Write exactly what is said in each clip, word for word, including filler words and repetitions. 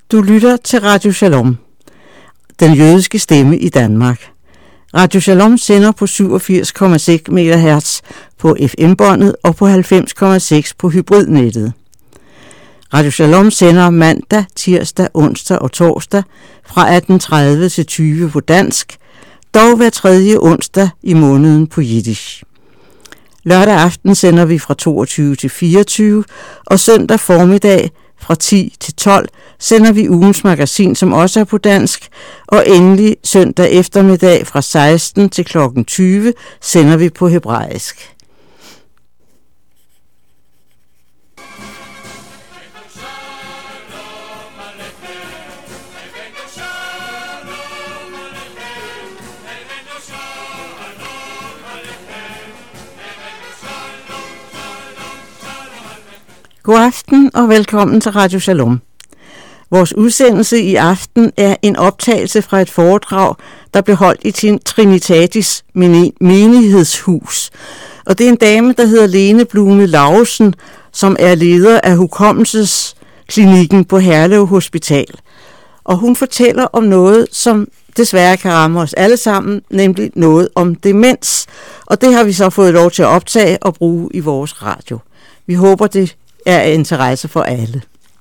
Du lytter til Radio Shalom, den jødiske stemme i Danmark. Radio Shalom sender på syvogfirs komma seks megahertz på F M-båndet og på halvfems komma seks på hybridnettet. Radio Shalom sender mandag, tirsdag, onsdag og torsdag fra atten tredive til tyve på dansk, dog hver tredje onsdag i måneden på jiddisch. Lørdag aften sender vi fra toogtyve til fireogtyve, og søndag formiddag fra ti til tolv sender vi ugens magasin, som også er på dansk, og endelig søndag eftermiddag fra seksten til klokken tyve sender vi på hebraisk. God aften og velkommen til Radio Shalom. Vores udsendelse i aften er en optagelse fra et foredrag, der blev holdt i Trinitatis menighedshus. Og det er en dame, der hedder Lene Blume Laursen, som er leder af hukommelsesklinikken på Herlev Hospital. Og hun fortæller om noget, som desværre kan ramme os alle sammen, nemlig noget om demens. Og det har vi så fået lov til at optage og bruge i vores radio. Vi håber, det er af interesse for alle.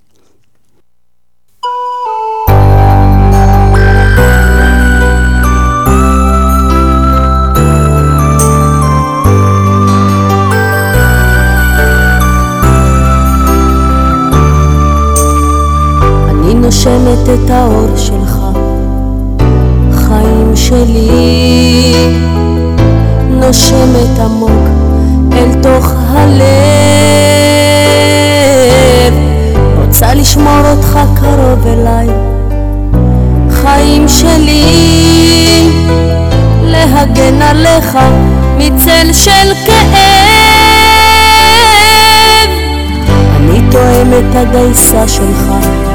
אני נושמת את האור שלך, חיים שלי, נושמת עמוק אל תוך הלב, רוצה לשמור אותך קרוב אליי, חיים שלי, להגן עליך מצל של כאב. אני תואם את הגייסה שלך,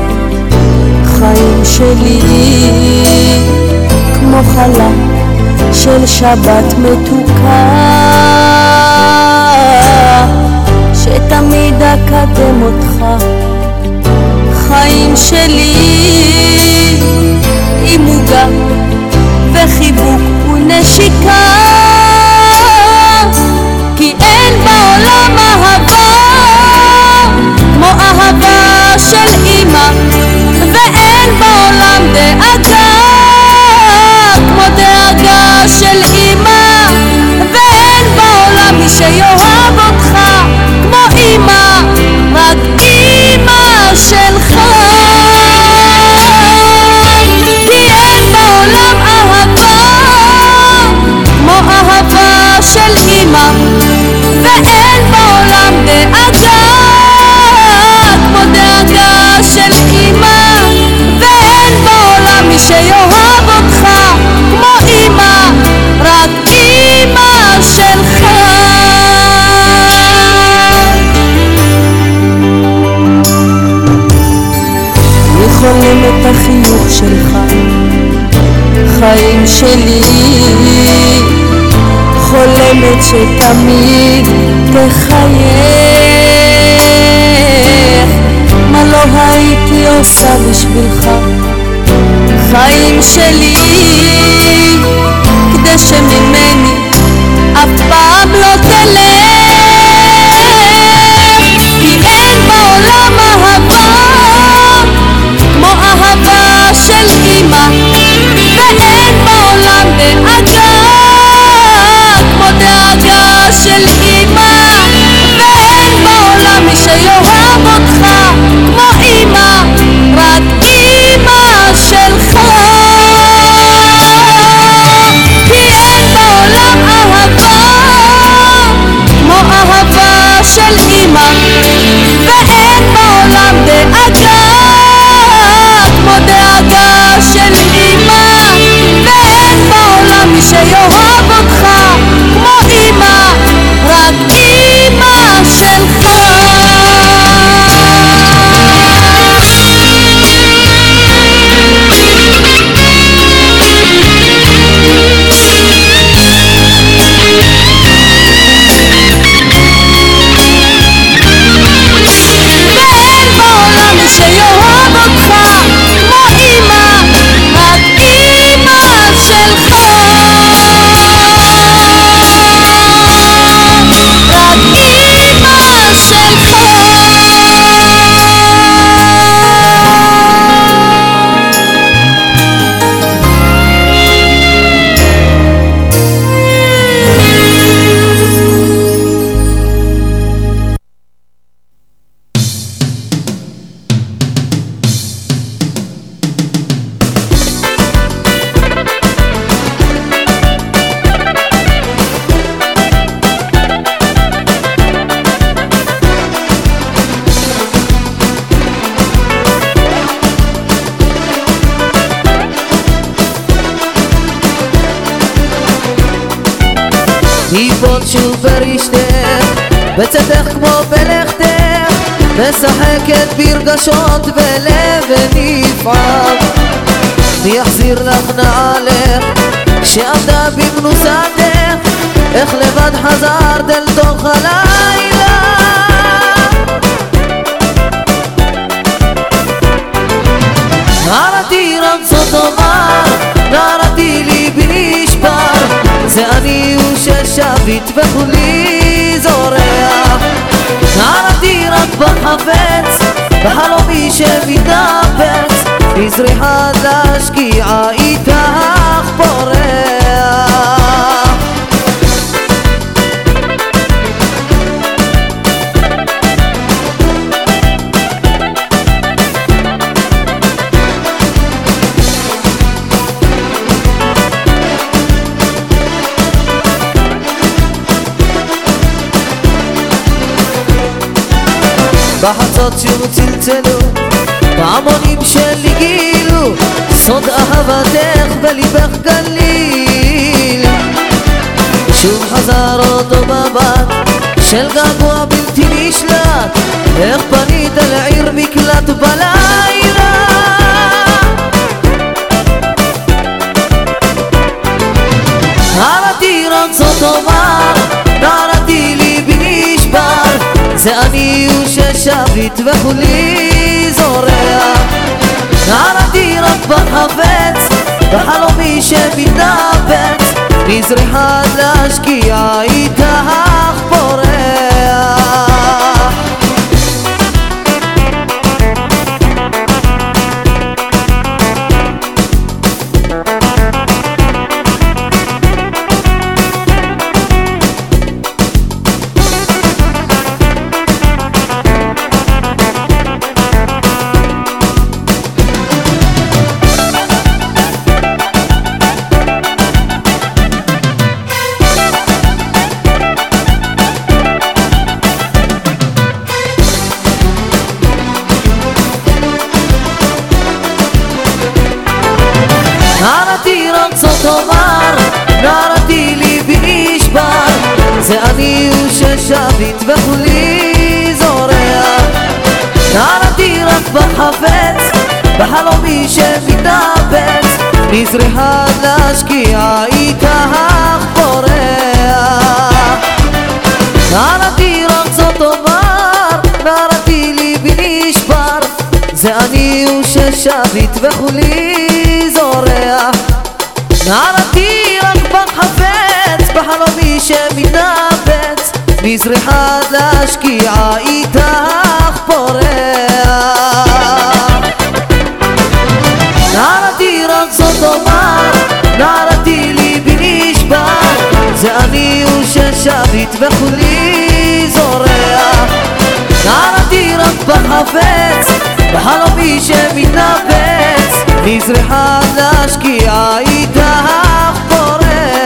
חיים שלי, כמו חלה של שבת מתוקה, שתמיד אקדם אותך, חיים שלי, עם מוגע וחיבוק ונשיקה, כי אין בעולם אהבה כמו אהבה של אמא, ואין בעולם דאגה כמו דאגה של אמא, ואין בעולם מי שיאהב אותך כמו אמא, רק אמא שלך, כי אין בעולם אהבה כמו אהבה של אמא, ואין בעולם דאגה כמו דאגה של אמא, ואין בעולם מי שיאהב אותך כמו אמא, רק אמא שלך. אני חולם את החיוך שלך, חיים שלי, חולמת שתמיד תחייך, מה לא הייתי עושה בשבילך, חיים שלי, כדי שממני אף פעם לא תלך, כי אין בעולם אהבה כמו אהבה של אמא, ואין בעולם דאגה כמו דאגה של אמא, ואין בעולם מי שיאהב אותך כמו אמא, רק אמא שלך, כי אין בעולם ייפול שוב ברשתך, בצאתך כמו בלכתך, משחקת ברגשות ולב נפעם. מי יחזיר לך נעלך שעבדה במנוסתך, איך לבד חזרת אל תוך הלילה. נערתי רמזו תאמר, נערתי ליבי נשבר, זה אני הוא ששביט וכולי זורח. נערתי רק בחפץ, בחלומי שמתנפץ, בזריחת להשקיע איתך פורח. בחצות שוב צלצלו, פעמונים שלי גילו, סוד אהבתך בליבך גליל. שוב חזר אותו מבט של געגוע בלתי נשלט, איך פנית לעיר מקלט בלילה. נערתי רמזו תאמר, נערתי ליבי נשבר, זה אני הוא ששביט וכולי זורח. נערתי רק בחפץ, בחלומי שמתנפץ, בזריחת להשקיע איתך פורח. נערתי רמזו תאמר, נערתי ליבי נשבר, זה אני הוא ששביט וכולי זורח. נערתי רק בחפץ, בחלומי שמתנפץ, בזריחת להשקיע איתך פורח. נערתי רמזו תאמר, נערתי ליבי נשבר, זה אני הוא ששביט וכולי זורח. נערתי רק בחפץ, בחלומי שמתנפץ, בזריחת להשקיע איתך פורח. נערתי רק זאת תאמר, נערתי ליבי נשבר, זה אני הוא ששביט וכולי זורח. נערתי רק בחפץ, בחלומי שמתנפץ, בזריחת להשקיע איתך פורח.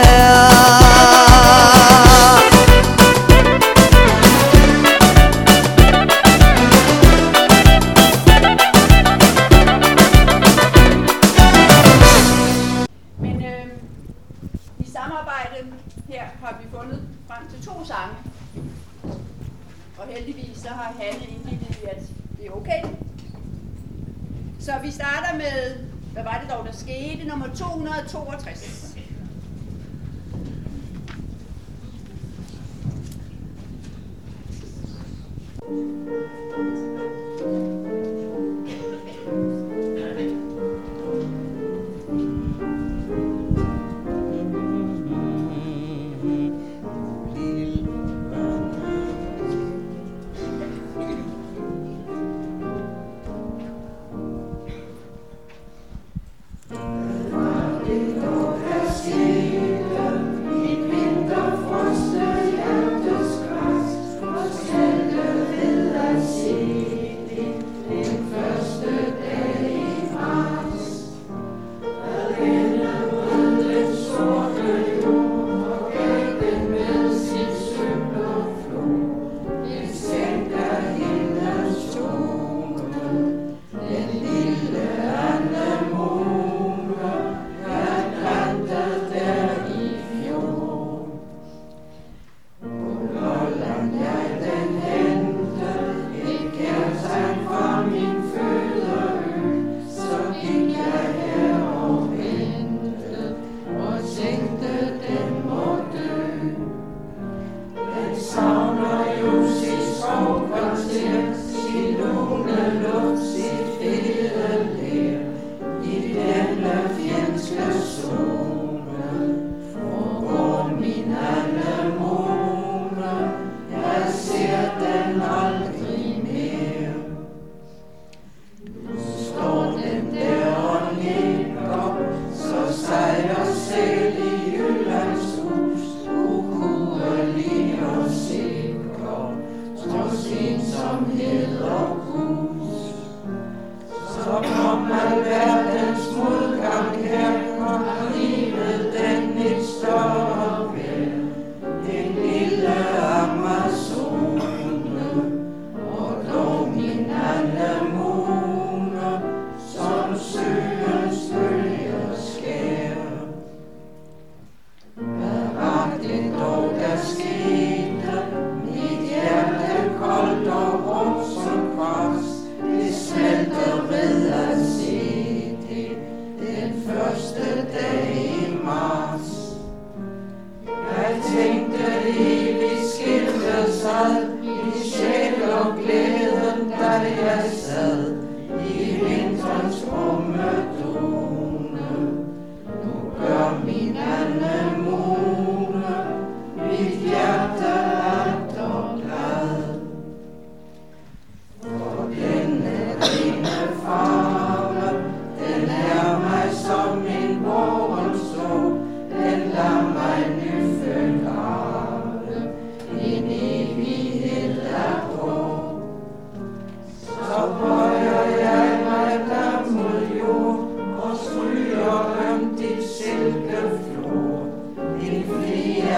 Men øh, i samarbejde her har vi fundet frem til to sange, og heldigvis så har Hanne indgivet i, at det er okay. Så vi starter med, hvad var det dog, der skete, nummer to hundrede og toogtres. Thank you.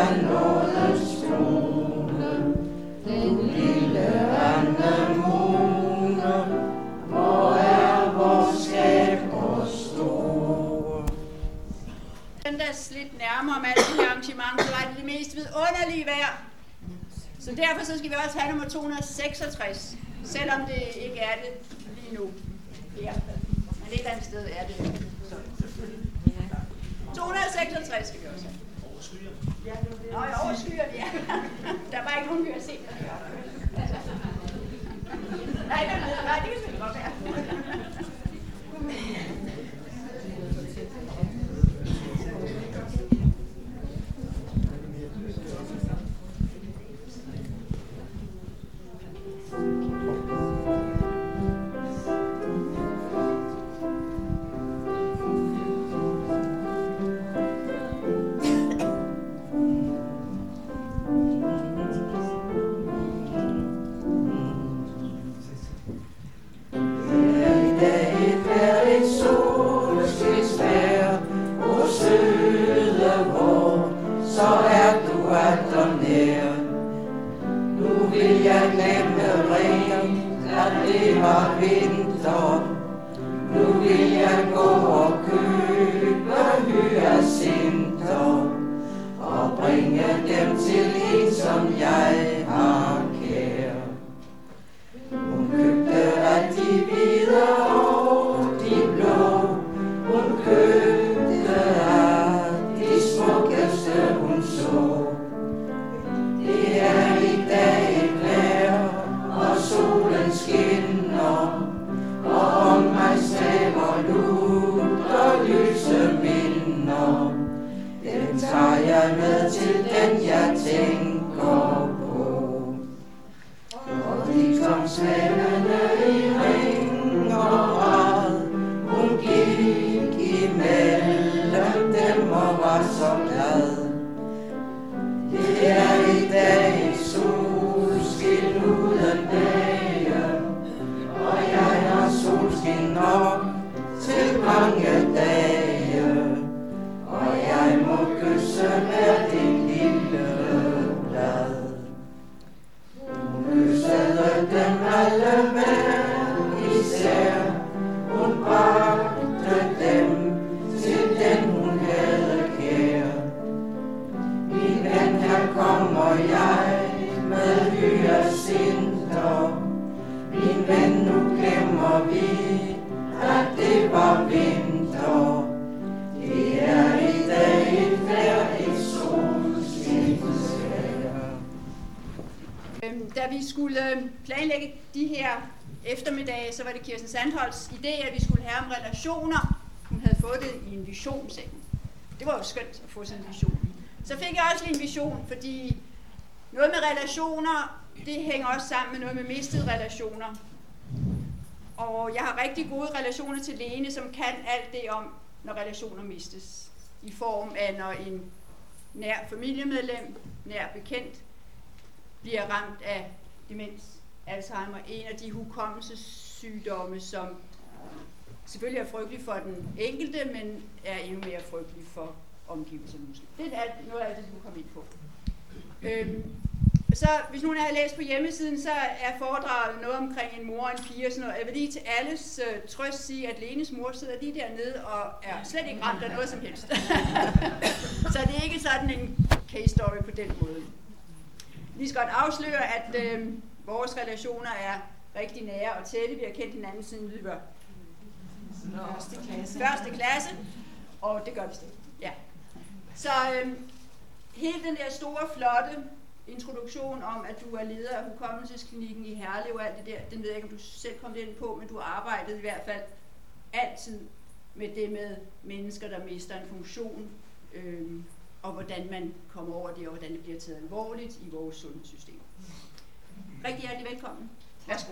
er nådens trone, du lille anemone, hvor er vores skab og store. Den der slidt nærmere om alt det her arrangement, så var det det mest vidunderlige vejr. Så derfor så skal vi også have nummer to hundrede og seksogtres, selvom det ikke er det lige nu. Ja. Men et eller andet sted er det. to hundrede og seksogtres skal vi også have. Nå, jeg overskyer det, ja. Der var ikke nogen, vi har set. Nej, nej, nej, det kan selvfølgelig godt være. Da vi skulle planlægge de her eftermiddage, så var det Kirsten Sandholts idé, at vi skulle have om relationer. Hun havde fået det i en vision, sagde hun. Det var jo skønt at få sådan en vision. Så fik jeg også lige en vision, fordi noget med relationer, det hænger også sammen med noget med mistede relationer. Og jeg har rigtig gode relationer til Lene, som kan alt det om, når relationer mistes. I form af, når en nær familiemedlem, nær bekendt, bliver ramt af demens, Alzheimer, en af de hukommelsessygdomme, som selvfølgelig er frygtelig for den enkelte, men er endnu mere frygtelig for omgivelserne måske. Det er noget af det, du kommer ind på. Øhm, så hvis nogen har læst på hjemmesiden, så er foredraget noget omkring en mor og en pige og sådan noget. Jeg vil lige til alles øh, trøst sige, at Lenes mor sidder lige dernede og er slet ikke ramt af noget som helst. Så det er ikke sådan en case story på den måde. Vi skal godt afsløre, at øh, vores relationer er rigtig nære og tætte. Vi har kendt hinanden siden vi var første klasse. Første klasse, og det gør vi stadig. Ja. Så øh, hele den der store, flotte introduktion om, at du er leder af hukommelsesklinikken i Herlev og alt det der, den ved jeg ikke, om du selv kom ind på, men du har arbejdet i hvert fald altid med det med mennesker, der mister en funktion, øh, og hvordan man kommer over det, og hvordan det bliver taget alvorligt i vores sundhedssystem. Rigtig hjertelig velkommen. Værsgo.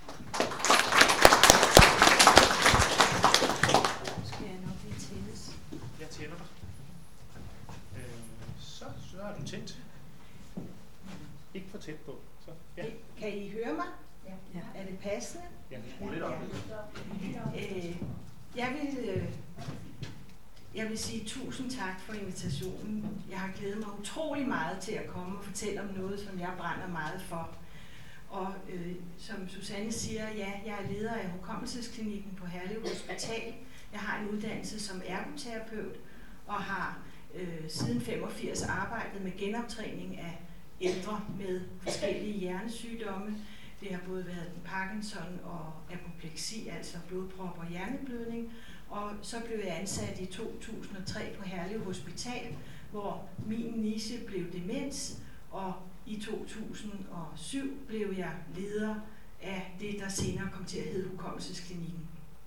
Skal jeg nok lige tændes? Jeg tænder dig. Øh, så, så er du tændt. Ikke for tæt på. Så, ja. Kan I høre mig? Ja. Er det passende? Ja, vi skruer lidt op. Øh, jeg vil øh, Jeg vil sige tusind tak for invitationen. Jeg har glædet mig utrolig meget til at komme og fortælle om noget, som jeg brænder meget for. Og øh, som Susanne siger, ja, jeg er leder af hukommelsesklinikken på Herlev Hospital. Jeg har en uddannelse som ergoterapeut og har øh, siden femogfirs arbejdet med genoptræning af ældre med forskellige hjernesygdomme. Det har både været Parkinson og apopleksi, altså blodprop og hjerneblødning. Og så blev jeg ansat i to tusind og tre på Herlev Hospital, hvor min niche blev demens, og i to tusind og syv blev jeg leder af det, der senere kom til at hedde Hukommelsesklinikken.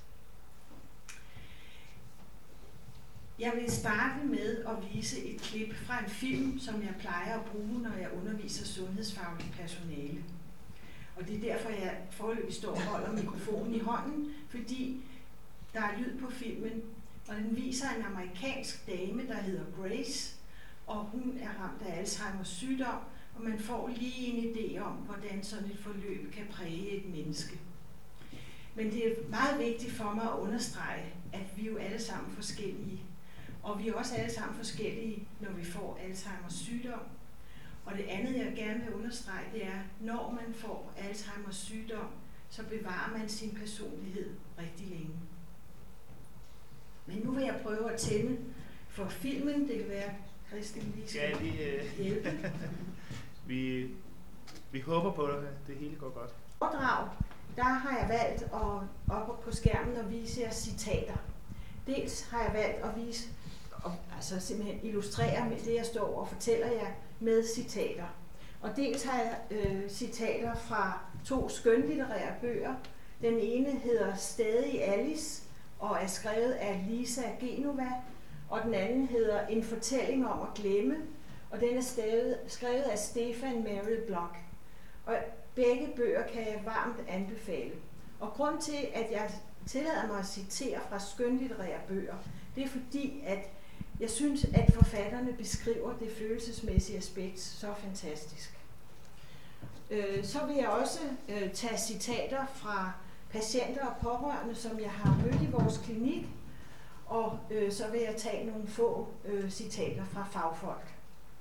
Jeg vil starte med at vise et klip fra en film, som jeg plejer at bruge, når jeg underviser sundhedsfagligt personale. Og det er derfor, jeg foreløbig står og holder mikrofonen i hånden, fordi der er lyd på filmen, og den viser en amerikansk dame, der hedder Grace, og hun er ramt af Alzheimers sygdom, og man får lige en idé om, hvordan sådan et forløb kan præge et menneske. Men det er meget vigtigt for mig at understrege, at vi jo alle sammen forskellige, og vi er også alle sammen forskellige, når vi får Alzheimers sygdom. Og det andet, jeg gerne vil understrege, det er, når man får Alzheimers sygdom, så bevarer man sin personlighed rigtig længe. Men nu vil jeg prøve at tænde for filmen. Det kan være, Christian lige skal ja, vi, øh... hjælpe. vi, vi håber på, at det hele går godt. Foredrag, der har jeg valgt at op på skærmen og vise jer citater. Dels har jeg valgt at vise, altså simpelthen illustrere med det, jeg står og fortæller jer med citater. Og dels har jeg øh, citater fra to skønlitterære bøger. Den ene hedder Stadig Alice og er skrevet af Lisa Genova, og den anden hedder En fortælling om at glemme, og den er stavet, skrevet af Stefan Merrill Block. Og begge bøger kan jeg varmt anbefale. Og grund til, at jeg tillader mig at citere fra skønlitterære bøger, det er fordi, at jeg synes, at forfatterne beskriver det følelsesmæssige aspekt så fantastisk. Øh, så vil jeg også øh, tage citater fra patienter og pårørende, som jeg har mødt i vores klinik, og øh, så vil jeg tage nogle få øh, citater fra fagfolk.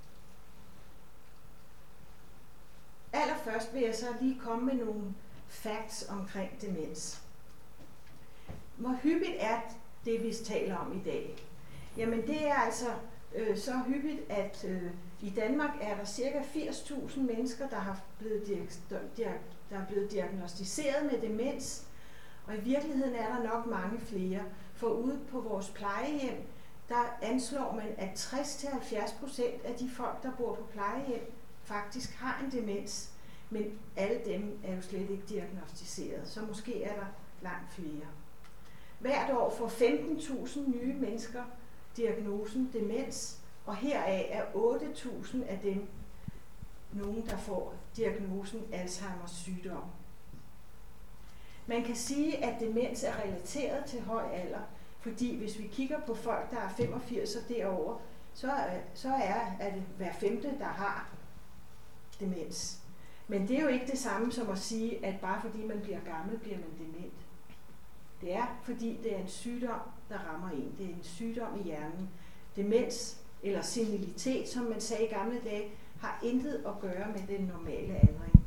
Allerførst vil jeg så lige komme med nogle facts omkring demens. Hvor hyppigt er det, vi taler om i dag? Jamen det er altså øh, så hyppigt, at øh, i Danmark er der ca. firs tusind mennesker, der, har blevet der er blevet diagnosticeret med demens, og i virkeligheden er der nok mange flere. For ude på vores plejehjem, der anslår man, at tres til halvfjerds procent af de folk, der bor på plejehjem, faktisk har en demens, men alle dem er jo slet ikke diagnosticeret, så måske er der langt flere. Hvert år får femten tusind nye mennesker diagnosen demens, og heraf er otte tusind af dem nogen, der får diagnosen Alzheimers sygdom. Man kan sige, at demens er relateret til høj alder, fordi hvis vi kigger på folk, der er femogfirs og derover, så er, så er, er det hver femte, der har demens. Men det er jo ikke det samme som at sige, at bare fordi man bliver gammel, bliver man dement. Det er, fordi det er en sygdom, der rammer en. Det er en sygdom i hjernen. Demens, eller senilitet, som man sagde i gamle dage, har intet at gøre med den normale aldring.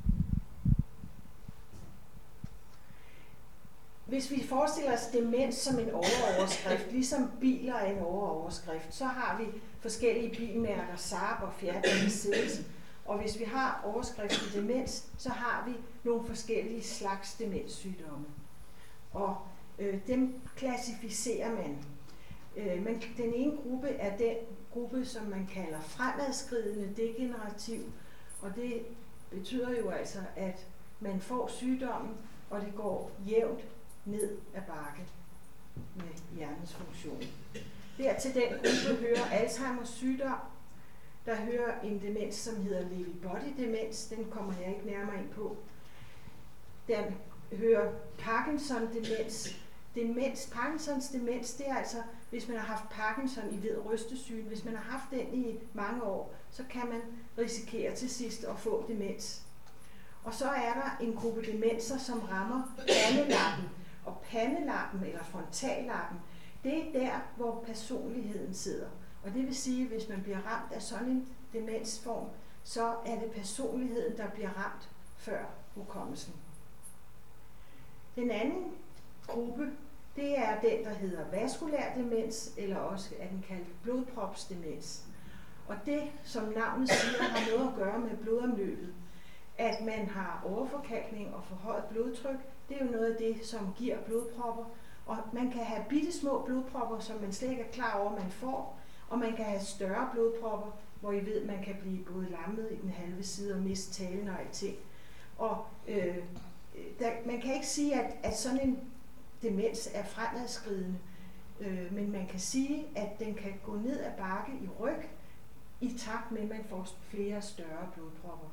Hvis vi forestiller os demens som en overoverskrift, ligesom biler er en overoverskrift, så har vi forskellige bilmærker, Saab og Fiat og Mercedes. Og hvis vi har overskriften demens, så har vi nogle forskellige slags demenssygdomme. Og øh, dem klassificerer man. Øh, men den ene gruppe er den gruppe, som man kalder fremadskridende degenerativ. Og det betyder jo altså, at man får sygdommen, og det går jævnt ned ad bakke med hjernens funktion. Der til den gruppe hører Alzheimers sygdom. Der hører en demens, som hedder Lewy body demens. Den kommer jeg ikke nærmere ind på. Den hører Parkinson demens. Demens, Parkinsons demens, det er altså, hvis man har haft Parkinson, I ved rystesygen, hvis man har haft den i mange år, så kan man risikere til sidst at få demens. Og så er der en gruppe demenser, som rammer pandelappen. Og pandelappen, eller frontallappen, Det er der, hvor personligheden sidder. Og det vil sige, at hvis man bliver ramt af sådan en demensform, så er det personligheden, der bliver ramt før hukommelsen. Den anden gruppe, det er den, der hedder vaskulær demens, eller også er den kaldt blodpropsdemens. Og det, som navnet siger, har noget at gøre med blodomløbet. At man har overforkalkning og forhøjet blodtryk, det er jo noget af det, som giver blodpropper. Og man kan have bitte små blodpropper, som man slet ikke er klar over, man får. Og man kan have større blodpropper, hvor I ved, at man kan blive både lammet i den halve side og miste talen og alting. Og øh, der, man kan ikke sige, at, at sådan en demens er fremadskridende, øh, men man kan sige, at den kan gå ned ad bakke i ryg, i takt med, at man får flere større blodpropper.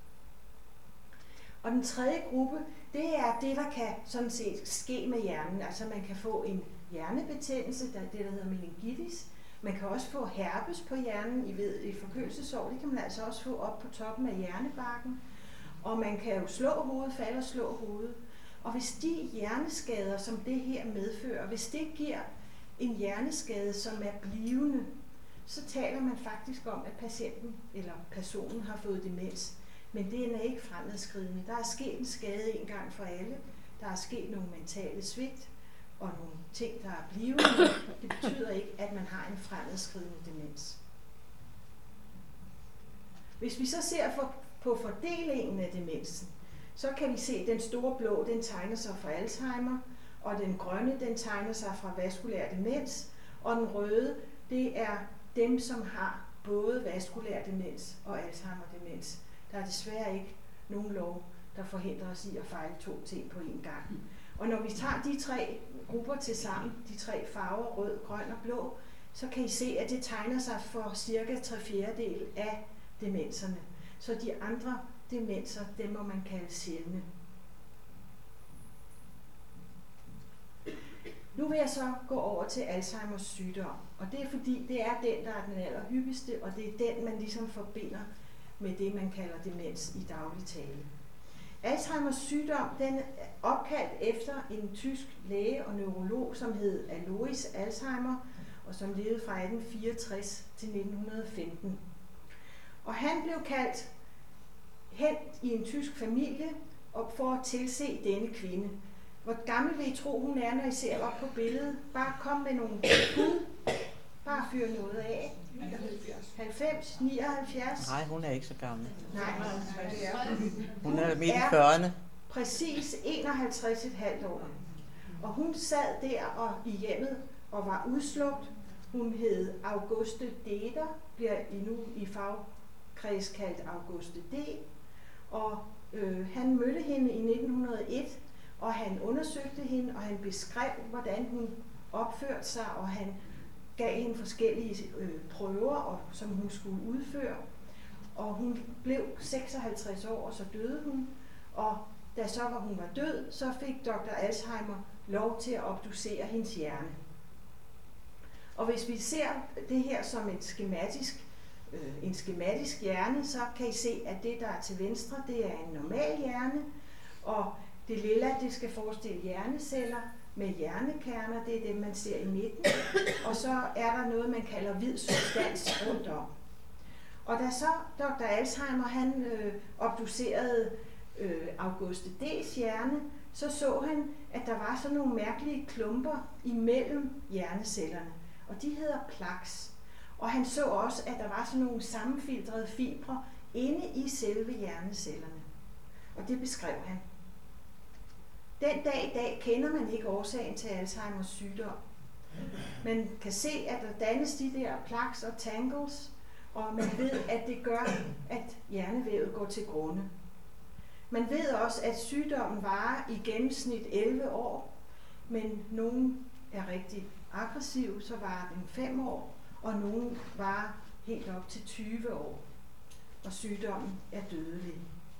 Og den tredje gruppe, det er det, der kan sådan set ske med hjernen. Altså man kan få en hjernebetændelse, der er det, der hedder meningitis. Man kan også få herpes på hjernen, I ved, i forkølelsesår. Det kan man altså også få op på toppen af hjernebarken. Og man kan jo slå hovedet, falde og slå hovedet. Og hvis de hjerneskader, som det her medfører, hvis det giver en hjerneskade, som er blivende, så taler man faktisk om, at patienten eller personen har fået demens. Men det er ikke fremadskridende. Der er sket en skade en gang for alle. Der er sket nogle mentale svigt og nogle ting, der er blivende. Det betyder ikke, at man har en fremadskridende demens. Hvis vi så ser for, på fordelingen af demensen, så kan vi se, at den store blå, den tegner sig fra Alzheimer, og den grønne, den tegner sig fra vaskulær demens, og den røde, det er dem, som har både vaskulær demens og Alzheimer-demens. Der er desværre ikke nogen lov, der forhindrer os i at fejle to ting på én gang. Og når vi tager de tre grupper til sammen, de tre farver, rød, grøn og blå, så kan I se, at det tegner sig for cirka tre fjerdedel af demenserne. Så de andre demenser, dem må man kalde sjældne. Nu vil jeg så gå over til Alzheimers sygdom, og det er fordi, det er den, der er den allerhyppigste, og det er den, man ligesom forbinder med det, man kalder demens i daglig tale. Alzheimers sygdom, den er opkaldt efter en tysk læge og neurolog, som hed Alois Alzheimer, og som levede fra atten fireogtres til nitten femten. Og han blev kaldt hen i en tysk familie og for at tilse denne kvinde. Hvor gammel vil I tro, hun er, når I ser op på billedet? Bare kom med nogle bud. Bare fyr noget af. halvfems, nioghalvfjerds. Nej, hun er ikke så gammel. Nej, Hun er midt i fyrrerne. Præcis enoghalvtreds komma fem år. Og hun sad der og i hjemmet og var udslugt. Hun hed Auguste Deder, bliver endnu i fagkreds kaldt Auguste D. Og øh, han mødte hende i nitten hundrede og et, og han undersøgte hende, og han beskrev, hvordan hun opførte sig, og han gav hende forskellige øh, prøver, og, som hun skulle udføre. Og hun blev seksoghalvtreds år, og så døde hun. Og da så var hun var død, så fik doktor Alzheimer lov til at obducere hendes hjerne. Og hvis vi ser det her som et skematisk, øh, en skematisk hjerne, så kan I se, at det, der er til venstre, det er en normal hjerne, og det lilla, det skal forestille hjerneceller med hjernekerner, det er dem, man ser i midten, og så er der noget, man kalder hvid substans rundt om. Og da så doktor Alzheimer, han øh, obducerede øh, Auguste D's hjerne, så så han, at der var sådan nogle mærkelige klumper imellem hjernecellerne, og de hedder plaques. Og han så også, at der var sådan nogle sammenfiltrede fibre inde i selve hjernecellerne. Og det beskrev han. Den dag i dag kender man ikke årsagen til Alzheimers sygdom. Man kan se, at der dannes de der plaques og tangles, og man ved, at det gør, at hjernevævet går til grunde. Man ved også, at sygdommen varer i gennemsnit elleve år, men nogen er rigtig aggressiv, så varer den fem år, og nogen varer helt op til tyve år, og sygdommen er dødelig.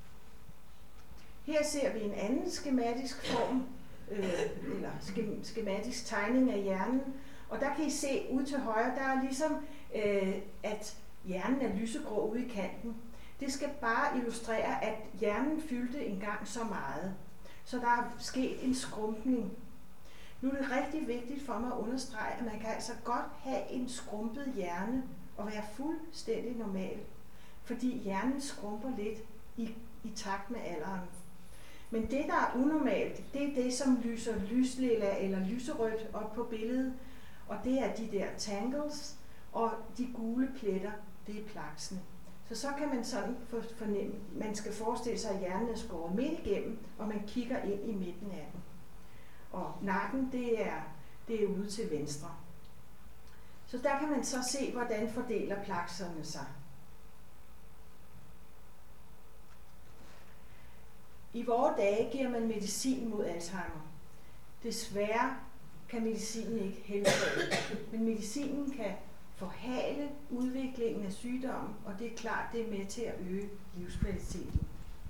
Her ser vi en anden skematisk form, øh, eller skematisk tegning af hjernen, og der kan I se ud til højre, der er ligesom, øh, at hjernen er lysegrå ude i kanten. Det skal bare illustrere, at hjernen fyldte engang så meget, så der er sket en skrumpning. Nu er det rigtig vigtigt for mig at understrege, at man kan altså godt have en skrumpet hjerne og være fuldstændig normal, fordi hjernen skrumper lidt i, i takt med alderen. Men det, der er unormalt, det er det, som lyser lyslilla eller lyserødt op på billedet, og det er de der tangles, og de gule pletter, det er plaksene. Så så kan man sådan fornemme, man skal forestille sig, at hjernen er skåret midt igennem, og man kigger ind i midten af den. Og nakken, det er, det er ude til venstre. Så der kan man så se, hvordan fordeler plakserne sig. I vore dage giver man medicin mod Alzheimer. Desværre kan medicinen ikke helbrede, men medicinen kan forhale udviklingen af sygdommen, og det er klart, det er med til at øge livskvaliteten.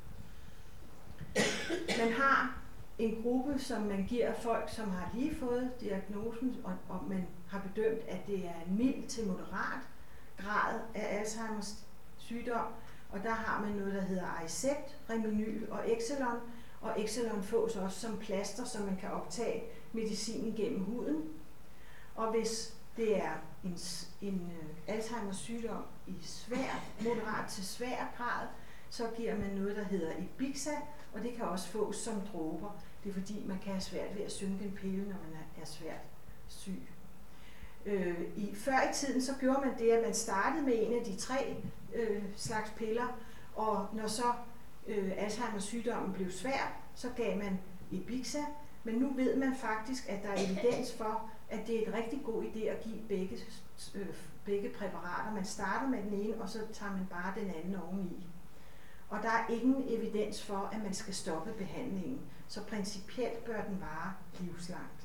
Man har en gruppe, som man giver folk, som har lige fået diagnosen, og, og man har bedømt, at det er en mild til moderat grad af Alzheimers sygdom, og der har man noget, der hedder Aricept, Reminyl og Exelon, og Exelon fås også som plaster, så man kan optage medicinen gennem huden. Og hvis det er en, en uh, Alzheimers sygdom i svær, moderat til svær grad, så giver man noget, der hedder Ibixa, og det kan også fås som dråber. Det er fordi, man kan have svært ved at synke en pille, når man er, er svært syg. Øh, i, før i tiden så gjorde man det, at man startede med en af de tre øh, slags piller, og når så øh, Alzheimers sygdommen blev svær, så gav man Ibixa, men nu ved man faktisk, at der er evidens for, at det er en rigtig god idé at give begge, øh, begge præparater. Man starter med den ene, og så tager man bare den anden oveni. Og der er ingen evidens for, at man skal stoppe behandlingen, så principielt bør den vare livslangt.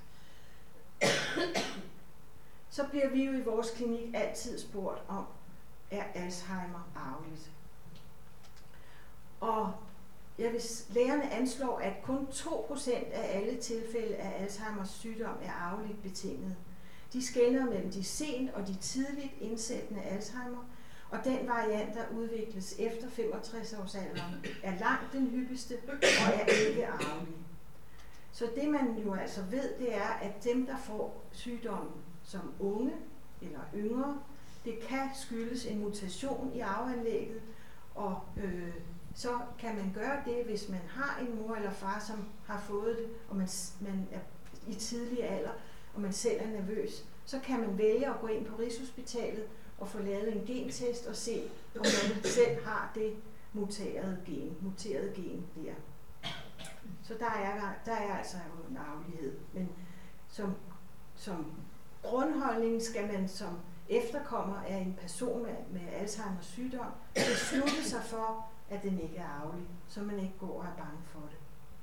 Så bliver vi jo i vores klinik altid spurgt om, er Alzheimer arveligt? Og jeg vil, lægerne anslår, at kun to procent af alle tilfælde af Alzheimers sygdom er arveligt betinget. De skelner mellem de sent og de tidligt indsættende Alzheimer, og den variant, der udvikles efter femogtres-årsalderen, er langt den hyppigste og er ikke arvelig. Så det man jo altså ved, det er, at dem, der får sygdommen som unge eller yngre, det kan skyldes en mutation i arveanlægget, og øh, så kan man gøre det, hvis man har en mor eller far, som har fået det, og man, man er i tidlig alder, og man selv er nervøs, så kan man vælge at gå ind på Rigshospitalet og få lavet en gentest og se, om man selv har det muterede gen, muterede gen der. Så der er, der er altså en arvelighed. Men som, som grundholdning skal man som efterkommer af en person med, med Alzheimers sygdom beslutte sig for, at den ikke er arvelig, så man ikke går og er bange for det.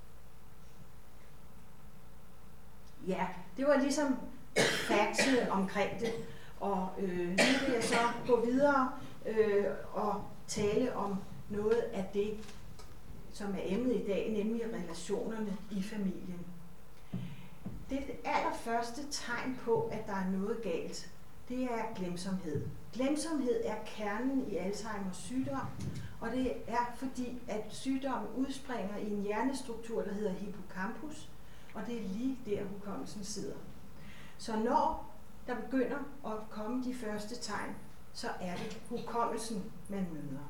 Ja, det var ligesom factsene omkring det, og øh, nu vil jeg så gå videre øh, og tale om noget af det, som er emnet i dag, nemlig relationerne i familien. Det allerførste tegn på, at der er noget galt, det er glemsomhed. Glemsomhed er kernen i Alzheimers sygdom, og det er fordi, at sygdommen udspringer i en hjernestruktur, der hedder hippocampus, og det er lige der, hukommelsen sidder. Så når der begynder at komme de første tegn, så er det hukommelsen, man møder.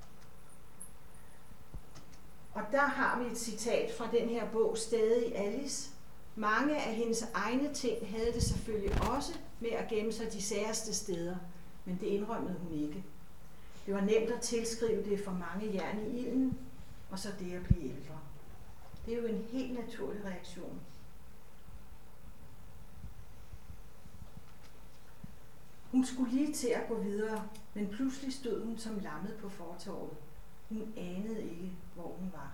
Og der har vi et citat fra den her bog, Stadig Alice. Mange af hendes egne ting havde det selvfølgelig også med at gemme sig de særeste steder, men det indrømmede hun ikke. Det var nemt at tilskrive det for mange jern i ilden, og så det at blive ældre. Det er jo en helt naturlig reaktion. Hun skulle lige til at gå videre, men pludselig stod hun som lammet på fortovet. Hun anede ikke, hvor hun var.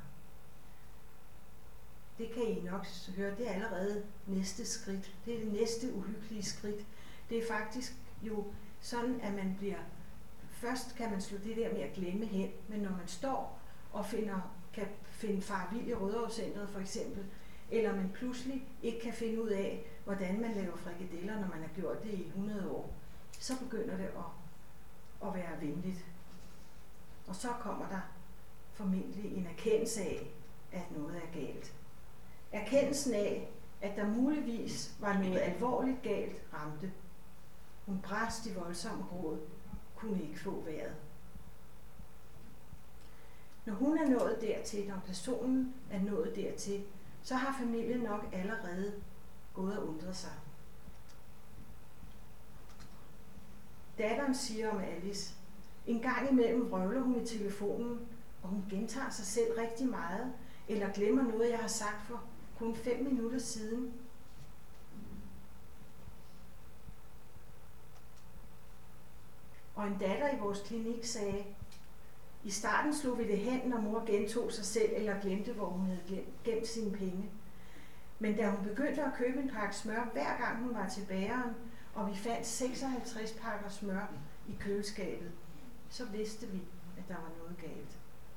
Det kan I nok høre, det er allerede næste skridt. Det er det næste uhyggelige skridt. Det er faktisk jo sådan, at man bliver... Først kan man slå det der med at glemme hen, men når man står og finder, kan finde far vild i Rødovrecentret for eksempel, eller man pludselig ikke kan finde ud af, hvordan man laver frikadeller, når man har gjort det i hundrede år, så begynder det at, at være venligt. Og så kommer der formentlig en erkendelse af, at noget er galt. Erkendelsen af, at der muligvis var noget alvorligt galt ramte. Hun brast i voldsom gråd, kunne ikke få vejret. Når hun er nået dertil, når personen er nået dertil, så har familien nok allerede gået og undret sig. Datteren siger om Alice, en gang imellem vrøvler hun i telefonen, og hun gentager sig selv rigtig meget, eller glemmer noget, jeg har sagt for kun fem minutter siden. Og en datter i vores klinik sagde, i starten slog vi det hen, når mor gentog sig selv eller glemte, hvor hun havde glemt, gemt sine penge. Men da hun begyndte at købe en pakke smør, hver gang hun var til bageren, og vi fandt seksoghalvtreds pakker smør i køleskabet, så vidste vi, at der var noget galt.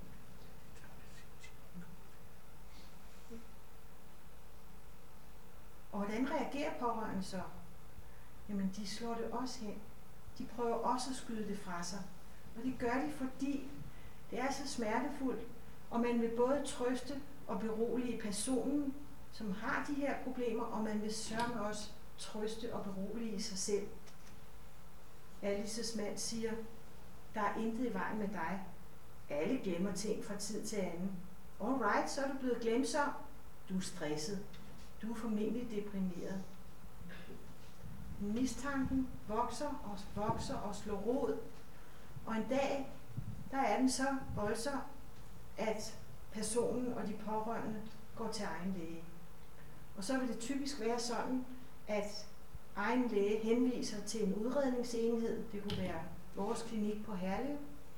Og hvordan reagerer pårørende så? Jamen, de slår det også hen. De prøver også at skyde det fra sig. Og det gør de, fordi det er så smertefuldt, og man vil både trøste og berolige personen, som har de her problemer, og man vil sørge også trøste og berolige sig selv. Alices mand siger, der er intet i vejen med dig. Alle glemmer ting fra tid til anden. Alright, så er du blevet glemsom. Du er stresset. Du er formentlig deprimeret. Mistanken vokser og vokser og slår rod. Og en dag, der er den så voldsom, at personen og de pårørende går til egen læge. Og så vil det typisk være sådan, at egen læge henviser til en udredningsenhed. Det kunne være vores klinik på Herlev.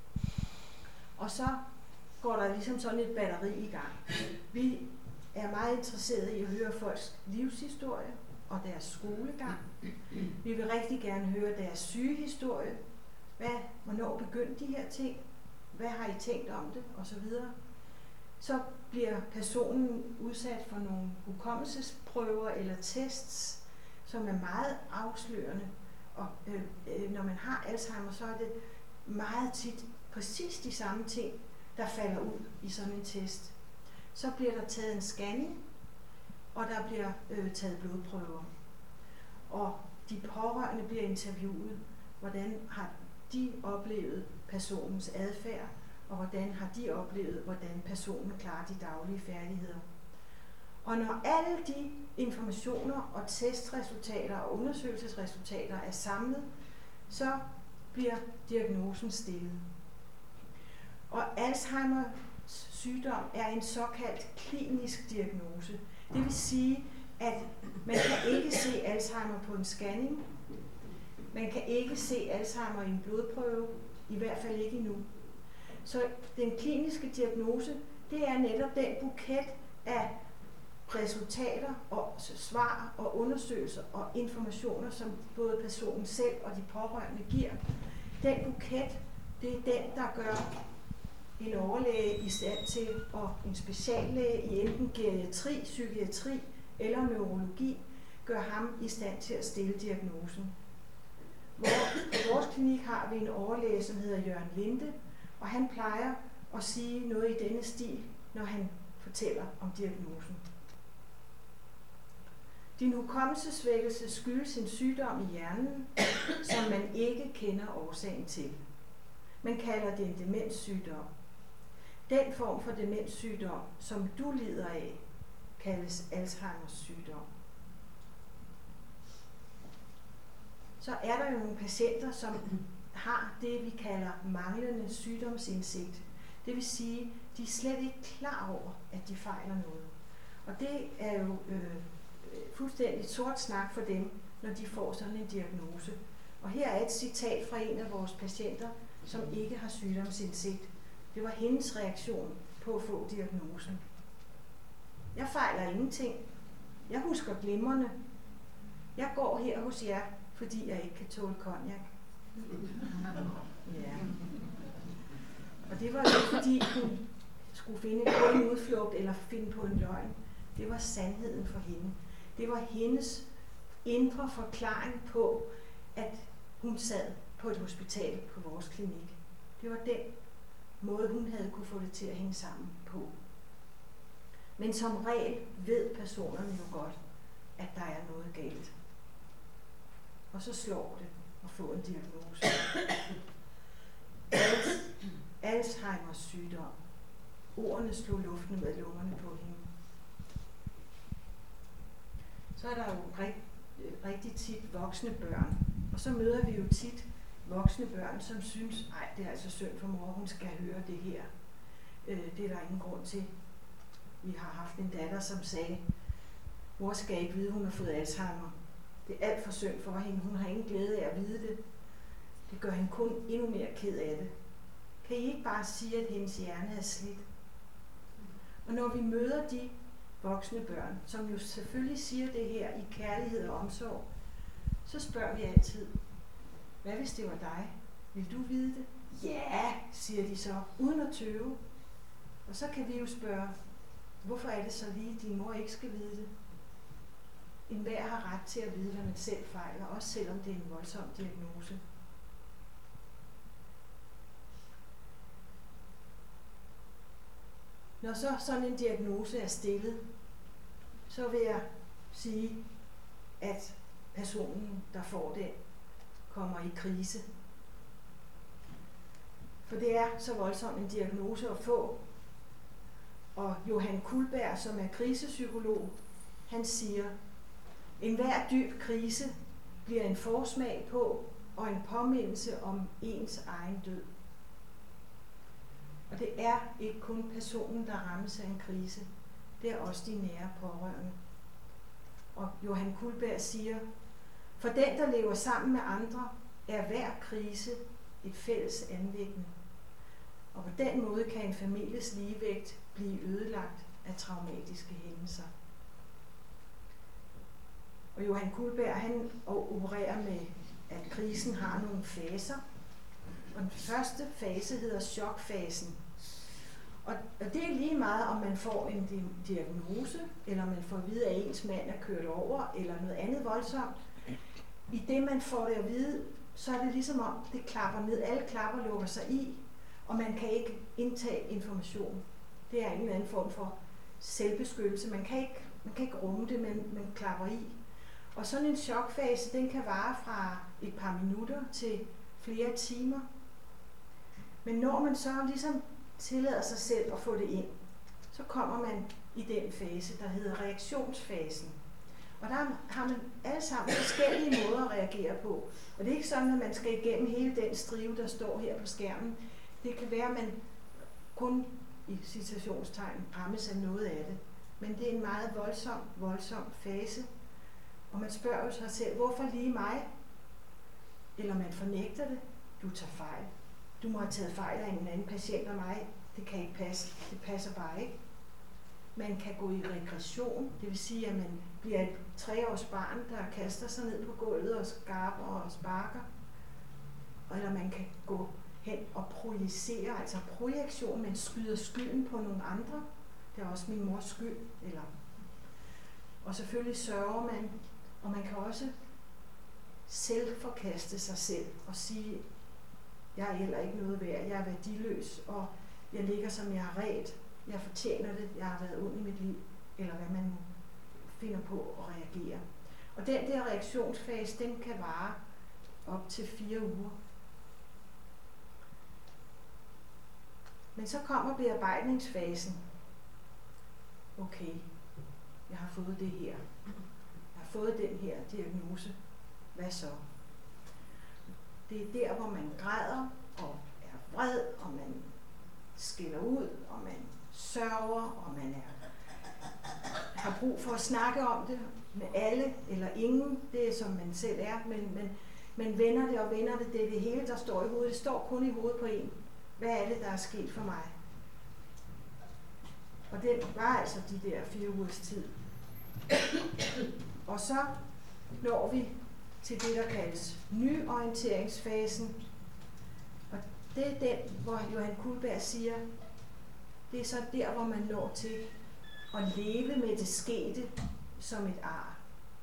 Og så går der ligesom sådan et batteri i gang. Vi er meget interesserede i at høre folks livshistorie og deres skolegang. Vi vil rigtig gerne høre deres sygehistorie. Hvad, hvornår begyndte de her ting? Hvad har I tænkt om det? Og så videre. Så bliver personen udsat for nogle hukommelsesprøver eller tests, som er meget afslørende. Og øh, øh, når man har Alzheimer, så er det meget tit præcis de samme ting, der falder ud i sådan en test. Så bliver der taget en scanning, og der bliver øh, taget blodprøver. Og de pårørende bliver interviewet. Hvordan har de oplevet personens adfærd, og hvordan har de oplevet, hvordan personen klarer de daglige færdigheder. Og når alle de informationer og testresultater og undersøgelsesresultater er samlet, så bliver diagnosen stillet. Og Alzheimers sygdom er en såkaldt klinisk diagnose. Det vil sige, at man kan ikke se Alzheimer på en scanning. Man kan ikke se Alzheimer i en blodprøve, i hvert fald ikke endnu. Så den kliniske diagnose, det er netop den buket af resultater og svar og undersøgelser og informationer, som både personen selv og de pårørende giver. Den buket, det er den, der gør en overlæge i stand til, og en speciallæge i enten geriatri, psykiatri eller neurologi, gør ham i stand til at stille diagnosen. Hvor, på vores klinik har vi en overlæge, som hedder Jørgen Linde, og han plejer at sige noget i denne stil, når han fortæller om diagnosen. Din hukommelsesvækkelse skyldes en sygdom i hjernen, som man ikke kender årsagen til. Man kalder det en demenssygdom. Den form for demenssygdom, som du lider af, kaldes Alzheimers sygdom. Så er der jo nogle patienter, som har det, vi kalder manglende sygdomsindsigt. Det vil sige, de er slet ikke klar over, at de fejler noget. Og det er jo øh, fuldstændig sort snak for dem, når de får sådan en diagnose. Og her er et citat fra en af vores patienter, som ikke har sygdomsindsigt. Det var hendes reaktion på at få diagnosen. Jeg fejler ingenting. Jeg husker glimrende. Jeg går her hos jer, fordi jeg ikke kan tåle cognac. Ja. Og det var ikke fordi hun skulle finde en udflugt eller finde på en løgn. Det var sandheden for hende. Det var hendes indre forklaring på, at hun sad på et hospital på vores klinik. Det var den måde, hun havde kunne få det til at hænge sammen på. Men som regel ved personerne jo godt, at der er noget galt. Og så slår det at få en diagnose. Alzheimers sygdom. Ordene slog luften ud af lungerne på hende. Så er der jo rigt, rigtig tit voksne børn. Og så møder vi jo tit voksne børn, som synes, nej, det er altså synd for mor, hun skal høre det her. Øh, det er der ingen grund til. Vi har haft en datter, som sagde, mor skal ikke vide, hun har fået Alzheimer. Det er alt for synd for hende. Hun har ingen glæde af at vide det. Det gør hende kun endnu mere ked af det. Kan I ikke bare sige, at hendes hjerne er slidt? Og når vi møder de voksne børn, som jo selvfølgelig siger det her i kærlighed og omsorg, så spørger vi altid, hvad hvis det var dig? Vil du vide det? Ja, siger de så, uden at tøve. Og så kan vi jo spørge, hvorfor er det så lige, din mor ikke skal vide det? Enhver har ret til at vide, hvad man selv fejler, også selvom det er en voldsom diagnose. Når så sådan en diagnose er stillet, så vil jeg sige, at personen, der får den, kommer i krise. For det er så voldsom en diagnose at få. Og Johan Kullberg, som er krisepsykolog, han siger, enhver dyb krise bliver en forsmag på og en påmindelse om ens egen død. Og det er ikke kun personen, der rammes af en krise. Det er også de nære pårørende. Og Johan Kullberg siger, for den, der lever sammen med andre, er hver krise et fælles anliggende. Og på den måde kan en families ligevægt blive ødelagt af traumatiske hændelser. Og Johan Kullberg, han opererer med, at krisen har nogle faser. Og den første fase hedder chokfasen. Og, og det er lige meget, om man får en diagnose, eller man får at vide, at ens mand er kørt over, eller noget andet voldsomt. I det, man får det at vide, så er det ligesom om, det klapper ned. Alle klapper lukker sig i, og man kan ikke indtage information. Det er en anden form for selvbeskyttelse. Man kan ikke, man kan ikke rumme det, men man klapper i. Og sådan en chokfase, den kan vare fra et par minutter til flere timer. Men når man så ligesom tillader sig selv at få det ind, så kommer man i den fase, der hedder reaktionsfasen. Og der har man alle sammen forskellige måder at reagere på. Og det er ikke sådan, at man skal igennem hele den strive, der står her på skærmen. Det kan være, at man kun i citationstegn rammes af noget af det. Men det er en meget voldsom, voldsom fase. Og man spørger jo sig selv, hvorfor lige mig? Eller man fornægter det. Du tager fejl. Du må have taget fejl af en anden patient og mig. Det kan ikke passe. Det passer bare ikke. Man kan gå i regression, det vil sige, at man bliver et treårs barn, der kaster sig ned på gulvet og skarper og sparker. Eller man kan gå hen og projicere, altså projektion, man skyder skylden på nogle andre. Det er også min mors skyld. Eller. Og selvfølgelig sørger man, og man kan også selv forkaste sig selv og sige, jeg er heller ikke noget værd, jeg er værdiløs, og jeg ligger som jeg har ret. Jeg fortjener det, jeg har været ond i mit liv, eller hvad man nu finder på at reagere. Og den der reaktionsfase, den kan vare op til fire uger. Men så kommer bearbejdningsfasen. Okay, jeg har fået det her. Jeg har fået den her diagnose. Hvad så? Det er der, hvor man græder og er vred, og man skiller ud, og man sørger, og man er, har brug for at snakke om det med alle eller ingen. Det er som man selv er, men man, man vender det og vender det. Det er det hele, der står i hovedet. Det står kun i hovedet på en. Hvad er det, der er sket for mig? Og det var altså de der fire ugers tid. Og så når vi til det, der kaldes nyorienteringsfasen. Og det er den, hvor Johan Kullberg siger, det er så der, hvor man når til at leve med det skete som et ar.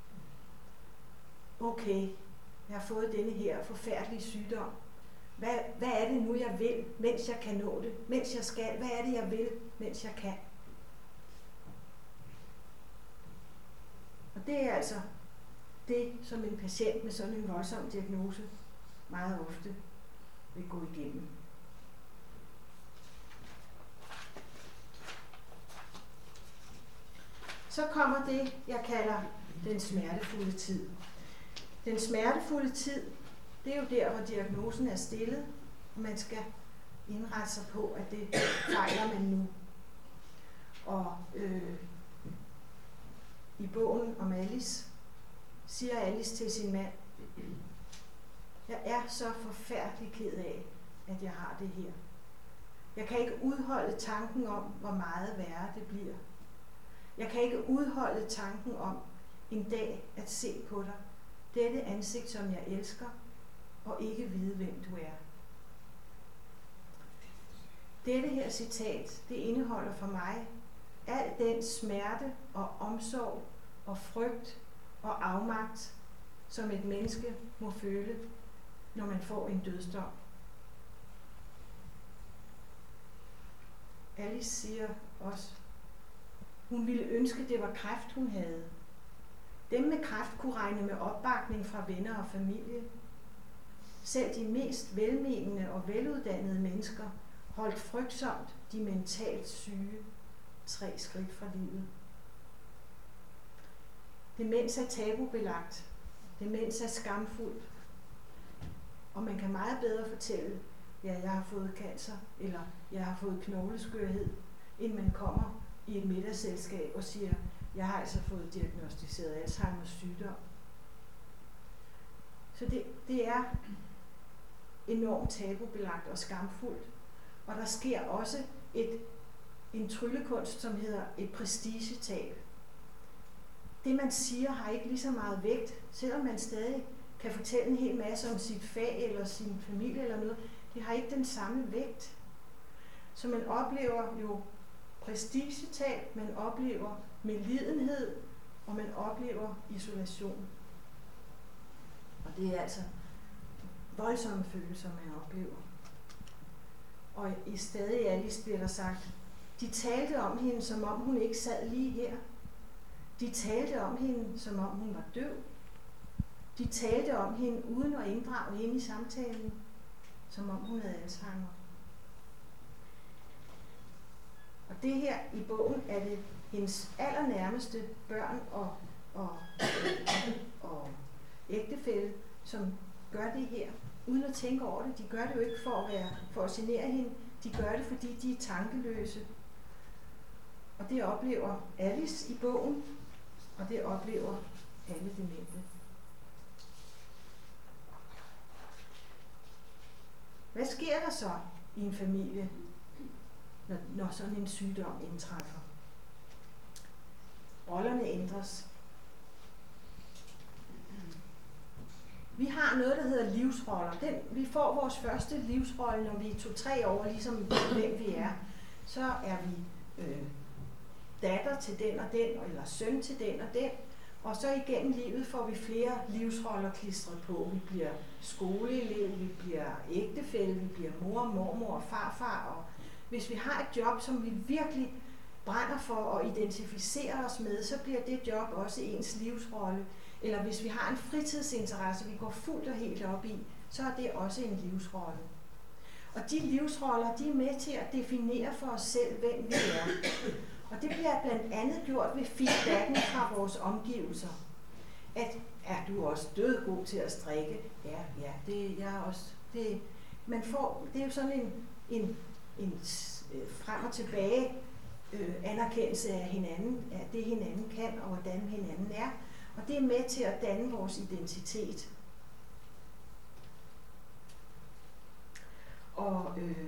Okay, jeg har fået denne her forfærdelige sygdom. Hvad, hvad er det nu, jeg vil, mens jeg kan nå det? Mens jeg skal? Hvad er det, jeg vil, mens jeg kan? Og det er altså det, som en patient med sådan en voldsom diagnose meget ofte vil gå igennem. Så kommer det, jeg kalder den smertefulde tid. Den smertefulde tid, det er jo der, hvor diagnosen er stillet, og man skal indrette sig på, at det fejler man nu. Og øh, i bogen om Alice, siger Alice til sin mand, jeg er så forfærdelig ked af, at jeg har det her. Jeg kan ikke udholde tanken om, hvor meget værre det bliver. Jeg kan ikke udholde tanken om en dag at se på dig. Dette ansigt, som jeg elsker, og ikke vide, hvem du er. Dette her citat, det indeholder for mig al den smerte og omsorg og frygt og afmagt, som et menneske må føle, når man får en dødsdom. Alice siger også, hun ville ønske, det var kræft, hun havde. Dem med kræft kunne regne med opbakning fra venner og familie. Selv de mest velmenende og veluddannede mennesker holdt frygtsomt de mentalt syge tre skridt fra livet. Demens er tabubelagt. Demens er skamfuldt. Og man kan meget bedre fortælle, ja, jeg har fået cancer, eller jeg har fået knogleskørhed, end man kommer i et middagsselskab og siger, jeg har altså fået diagnosticeret Alzheimers sygdom. Så det, det er enormt tabubelagt og skamfuldt. Og der sker også et, en tryllekunst, som hedder et prestigetab. Det man siger har ikke lige så meget vægt, selvom man stadig kan fortælle en hel masse om sit fag eller sin familie eller noget. Det har ikke den samme vægt. Så man oplever jo prestigetab, man oplever medlidenhed, og man oplever isolation. Og det er altså voldsomme følelser, man oplever. Og i stadig Alice bliver der sagt, de talte om hende, som om hun ikke sad lige her. De talte om hende, som om hun var døv. De talte om hende uden at inddrage hende i samtalen, som om hun havde Alzheimer. Og det her i bogen er det hendes allernærmeste børn og, og, og, og ægtefælle, som gør det her, uden at tænke over det. De gør det jo ikke for at, være, for at genere hende. De gør det, fordi de er tankeløse. Og det oplever Alice i bogen, og det oplever alle demente. Hvad sker der så i en familie, når, når sådan en sygdom indtræffer? Rollerne ændres. Vi har noget, der hedder livsroller. Den, vi får vores første livsrolle, når vi er to-tre år, ligesom hvem vi er. Så er vi øh, datter til den og den, eller søn til den og den. Og så igennem livet får vi flere livsroller klistret på. Vi bliver skoleelev, vi bliver ægtefælle, vi bliver mor, mormor og farfar. Og hvis vi har et job, som vi virkelig brænder for at identificere os med, så bliver det job også ens livsrolle. Eller hvis vi har en fritidsinteresse, vi går fuldt og helt op i, så er det også en livsrolle. Og de livsroller, de er med til at definere for os selv, hvem vi er. Og det bliver blandt andet gjort ved feedbacken fra vores omgivelser. At, er du også dødgod til at strikke? Ja, ja, det jeg er også. Det, man får, det er jo sådan en, en, en frem og tilbage øh, anerkendelse af hinanden, af det hinanden kan og hvordan hinanden er. Og det er med til at danne vores identitet. Og øh,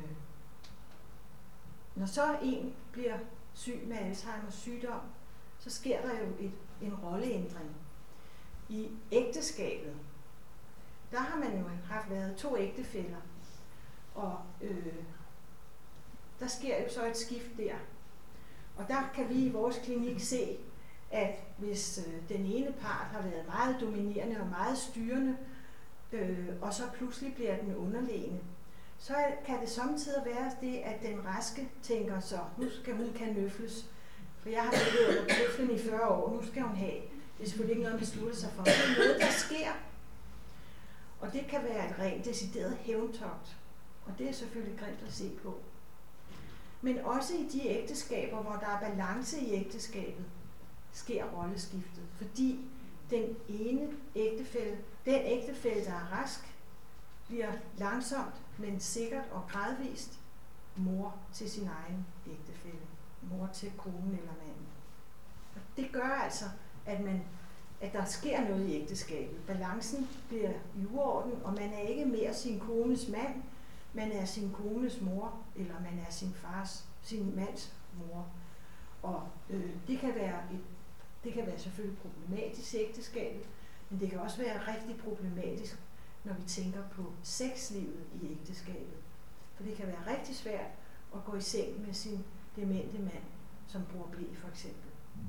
når så en bliver syg med Alzheimers sygdom, så sker der jo et, en rolleændring. I ægteskabet, der har man jo haft været to ægtefæller, og øh, der sker jo så et skift der. Og der kan vi i vores klinik se, at hvis øh, den ene part har været meget dominerende og meget styrende, øh, og så pludselig bliver den underlegne, så kan det samtidig være det, at den raske tænker så, nu skal hun kanøfles, for jeg har levet under kanøflen i fyrre år, nu skal hun have Det er selvfølgelig ikke noget, man beslutter sig for. Det er noget, der sker. Og det kan være et rent decideret hævntogt. Og det er selvfølgelig grimt at se på. Men også i de ægteskaber, hvor der er balance i ægteskabet, sker rolleskiftet. Fordi den ene ægtefælle, den ægtefælle, der er rask, bliver langsomt, men sikkert og gradvist mor til sin egen ægtefælle. Mor til konen eller manden. Og det gør altså, at, man, at der sker noget i ægteskabet. Balancen bliver i uorden, og man er ikke mere sin kones mand, man er sin kones mor, eller man er sin fars, sin mands mor. Og øh, det kan være et, det kan være selvfølgelig problematisk i ægteskabet, men det kan også være rigtig problematisk, når vi tænker på sexlivet i ægteskabet. For det kan være rigtig svært at gå i seng med sin demente mand, som bruger ble for eksempel.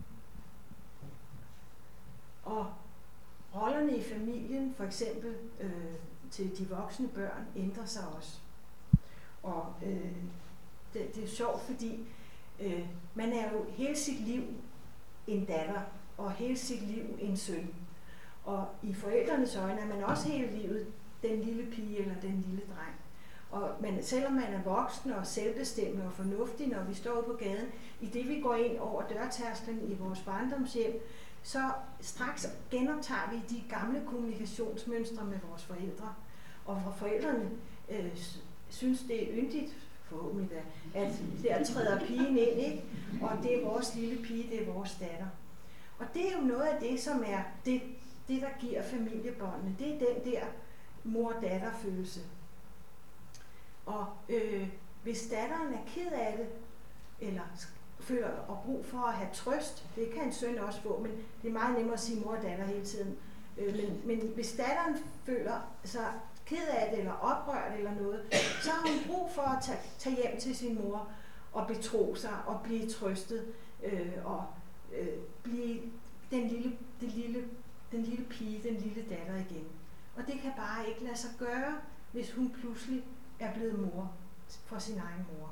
Og rollerne i familien, for eksempel øh, til de voksne børn, ændrer sig også. Og øh, det, det er sjovt, fordi øh, man er jo hele sit liv en datter, og hele sit liv en søn. Og i forældrenes øjne er man også hele livet den lille pige eller den lille dreng. Og man, selvom man er voksen og selvbestemmende og fornuftig, når vi står ude på gaden, i det vi går ind over dørtærsklen i vores barndomshjem, så straks genoptager vi de gamle kommunikationsmønstre med vores forældre. Og hvor forældrene øh, synes, det er yndigt, forhåbentlig da, at der træder pigen ind, ikke? Og det er vores lille pige, det er vores datter. Og det er jo noget af det, som er det, det der giver familiebåndene. Det er den der mor-datter-følelse. Og øh, hvis datteren er ked af det, eller føler og brug for at have trøst, det kan en søn også få, men det er meget nemmere at sige mor og datter hele tiden. Øh, men, men hvis datteren føler sig ked af det, eller oprørt eller noget, så har hun brug for at tage, tage hjem til sin mor og betro sig og blive trøstet øh, og øh, blive den lille, den, lille, den lille pige, den lille datter igen. Og det kan bare ikke lade sig gøre, hvis hun pludselig er blevet mor for sin egen mor.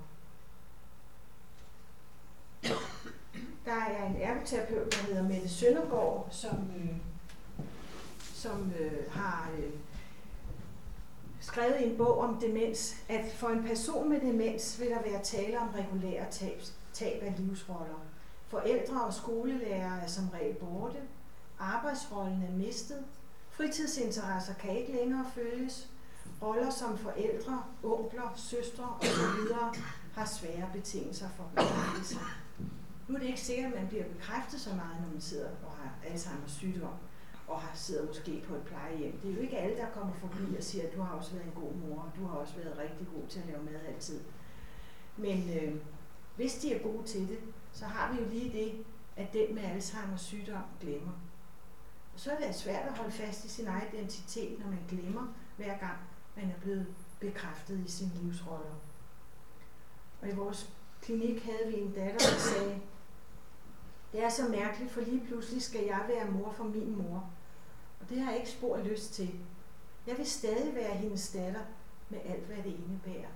Der er en ergoterapeut, der hedder Mette Søndergaard, som, øh, som øh, har øh, skrevet en bog om demens, at for en person med demens vil der være tale om regulære tab, tab af livsroller. Forældre og skolelærere er som regel borte, arbejdsrollen er mistet, fritidsinteresser kan ikke længere følges, roller som forældre, onkler, søstre og så videre har svære betingelser for bekræftelse. Nu er det ikke sikkert, at man bliver bekræftet så meget, når man sidder og har Alzheimers sygdom og har sidder måske på et plejehjem. Det er jo ikke alle, der kommer forbi og siger, at du har også været en god mor, og du har også været rigtig god til at lave mad altid. Men øh, hvis de er gode til det, så har vi jo lige det, at den med Alzheimers sygdom glemmer. Og så er det svært at holde fast i sin egen identitet, når man glemmer hver gang, man er blevet bekræftet i sine livsroller. Og i vores klinik havde vi en datter, der sagde, det er så mærkeligt, for lige pludselig skal jeg være mor for min mor. Og det har jeg ikke spor lyst til. Jeg vil stadig være hendes datter med alt, hvad det indebærer.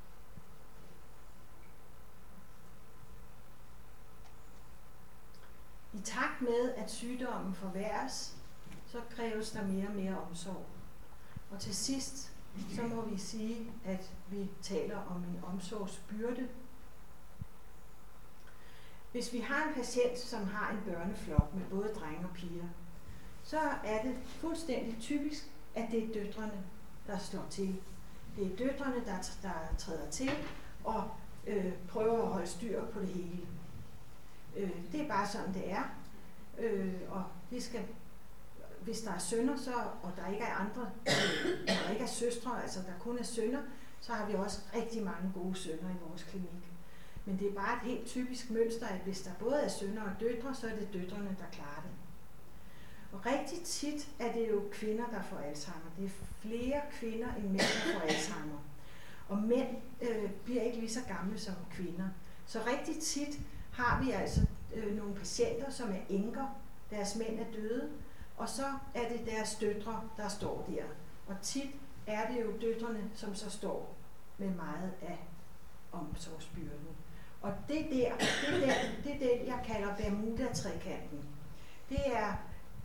I takt med, at sygdommen forværres, så kræves der mere og mere omsorg. Og til sidst, så må vi sige, at vi taler om en omsorgsbyrde. Hvis vi har en patient, som har en børneflok med både drenge og piger, så er det fuldstændig typisk, at det er døtrene, der slår til. Det er døtrene, der, der træder til og øh, prøver at holde styr på det hele. Øh, det er bare sådan, det er. Øh, og det skal, hvis der er sønner, så, og der ikke er andre, øh, der ikke er søstre, altså der kun er sønner, så har vi også rigtig mange gode sønner i vores klinik. Men det er bare et helt typisk mønster, at hvis der både er sønner og døtre, så er det døtrene, der klarer det. Og rigtig tit er det jo kvinder, der får Alzheimer. Det er flere kvinder end mænd, der får Alzheimer. Og mænd øh, bliver ikke lige så gamle som kvinder. Så rigtig tit har vi altså øh, nogle patienter, som er enker. Deres mænd er døde, og så er det deres døtre, der står der. Og tit er det jo døtrene, som så står med meget af omsorgsbyrden. Og det der, det der, det er det, jeg kalder Bermuda-trekanten. Det er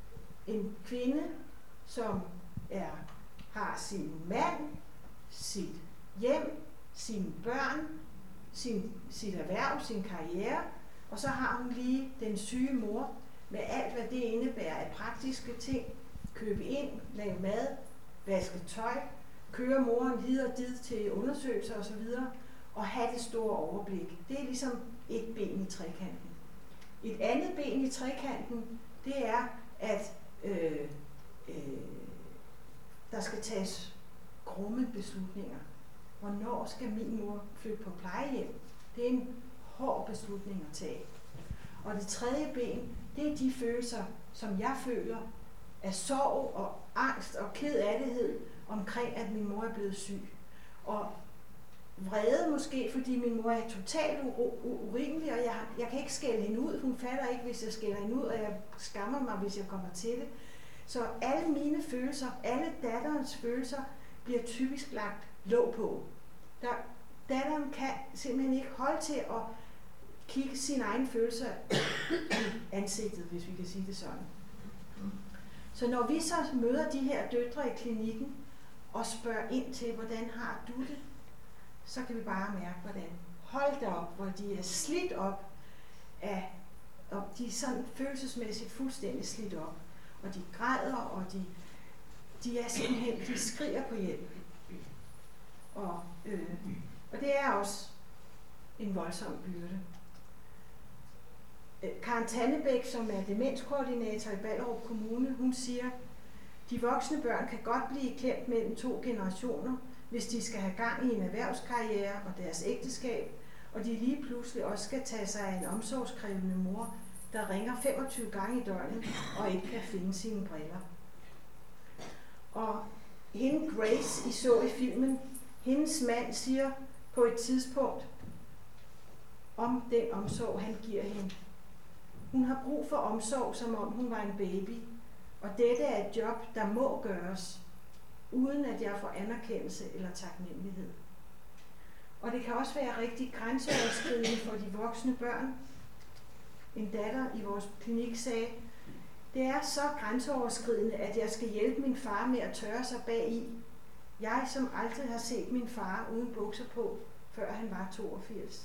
en kvinde, som er, har sin mand, sit hjem, sine børn, sin, sit erhverv, sin karriere, og så har hun lige den syge mor med alt, hvad det indebærer af praktiske ting. Købe ind, lave mad, vaske tøj, køre moren hid og did til undersøgelser osv., og have det store overblik. Det er ligesom et ben i trekanten. Et andet ben i trekanten, det er, at øh, øh, der skal tages grumme beslutninger. Hvornår skal min mor flytte på plejehjem? Det er en hård beslutning at tage. Og det tredje ben, det er de følelser, som jeg føler af sorg og angst og kedelighed omkring, at min mor er blevet syg. Og vrede måske, fordi min mor er totalt urimelig, og jeg, jeg kan ikke skælde hende ud. Hun fatter ikke, hvis jeg skælder hende ud, og jeg skammer mig, hvis jeg kommer til det. Så alle mine følelser, alle datterens følelser, bliver typisk lagt låg på. Der, datteren kan simpelthen ikke holde til at kigge sine egne følelser i ansigtet, hvis vi kan sige det sådan. Så når vi så møder de her døtre i klinikken og spørger ind til, hvordan har du det, så kan vi bare mærke, hvordan. Hold da op, hvor de er slidt op af, og de er sådan følelsesmæssigt fuldstændig slidt op. Og de græder, og de, de er simpelthen, de skriger på hjælp. Og, øh, og det er også en voldsom byrde. Karen Tannebæk, som er demenskoordinator i Ballerup Kommune, hun siger, de voksne børn kan godt blive klemt mellem to generationer, hvis de skal have gang i en erhvervskarriere og deres ægteskab, og de lige pludselig også skal tage sig af en omsorgskrævende mor, der ringer femogtyve gange i døgnet og ikke kan finde sine briller. Og hende Grace, I så i filmen, hendes mand siger på et tidspunkt om den omsorg, han giver hende. Hun har brug for omsorg, som om hun var en baby, og dette er et job, der må gøres, uden at jeg får anerkendelse eller taknemmelighed. Og det kan også være rigtig grænseoverskridende for de voksne børn. En datter i vores klinik sagde, det er så grænseoverskridende, at jeg skal hjælpe min far med at tørre sig bag i. Jeg, som aldrig har set min far uden bukser på, før han var toogfirs.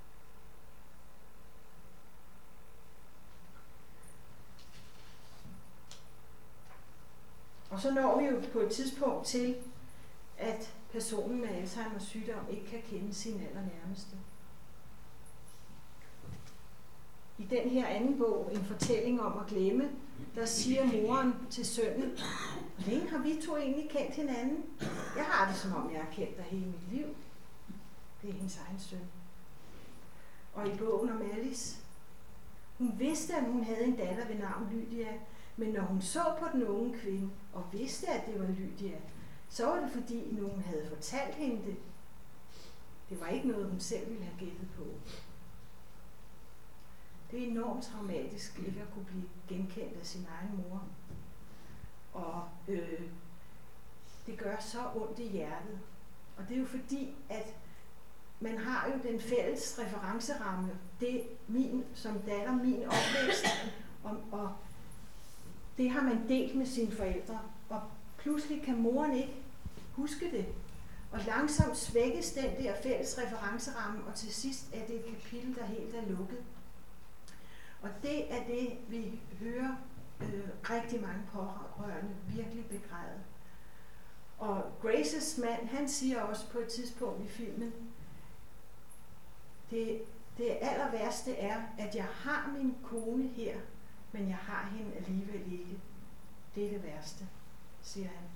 Og så når vi jo på et tidspunkt til, at personen med Alzheimers sygdom ikke kan kende sin allernærmeste. I den her anden bog, En fortælling om at glemme, der siger moren til sønnen, hvor længe har vi to egentlig kendt hinanden? Jeg har det, som om jeg har kendt dig hele mit liv. Det er hendes egen søn. Og i bogen om Alice, hun vidste, at hun havde en datter ved navn Lydia, men når hun så på den unge kvinde og vidste, at det var Lydia, så var det fordi nogen havde fortalt hende det. Det var ikke noget, hun selv ville have gættet på. Det er enormt traumatisk ikke at kunne blive genkendt af sin egen mor. Og øh, det gør så ondt i hjertet. Og det er jo fordi, at man har jo den fælles referenceramme. Det er min, som datter, min opvækst, og, og det har man delt med sine forældre. Og pludselig kan moren ikke huske det. Og langsomt svækkes den der fælles referenceramme, og til sidst er det et kapitel, der helt er lukket. Og det er det, vi hører øh, rigtig mange pårørende virkelig begræde. Og Graces mand, han siger også på et tidspunkt i filmen, det, det aller værste er, at jeg har min kone her, men jeg har hende alligevel ikke. Det er det værste, siger han.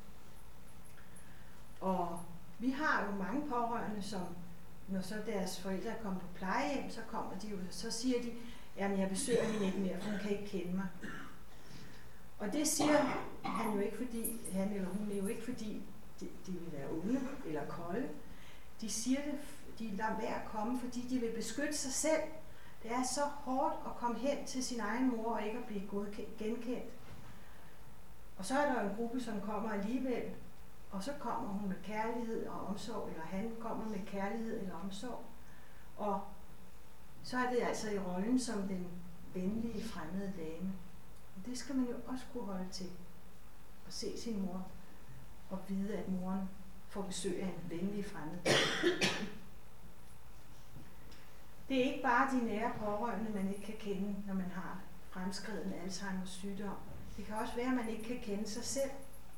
Og vi har jo mange pårørende, som når så deres forældre er kommet på plejehjem, så kommer de jo, så siger de, jamen jeg besøger hende ikke mere, for hun kan ikke kende mig. Og det siger han jo ikke, fordi han eller hun er jo ikke, fordi de, de vil være onde eller kolde. De siger det, de lader være at komme, fordi de vil beskytte sig selv. Det er så hårdt at komme hen til sin egen mor og ikke at blive genkendt. Og så er der en gruppe, som kommer alligevel, og så kommer hun med kærlighed og omsorg, eller han kommer med kærlighed eller omsorg. Og så er det altså i rollen som den venlige fremmede dame. Og det skal man jo også kunne holde til. At se sin mor og vide, at moren får besøg af en venlig fremmed. Det er ikke bare de nære pårørende, man ikke kan kende, når man har fremskreden Alzheimers sygdom. Det kan også være, at man ikke kan kende sig selv.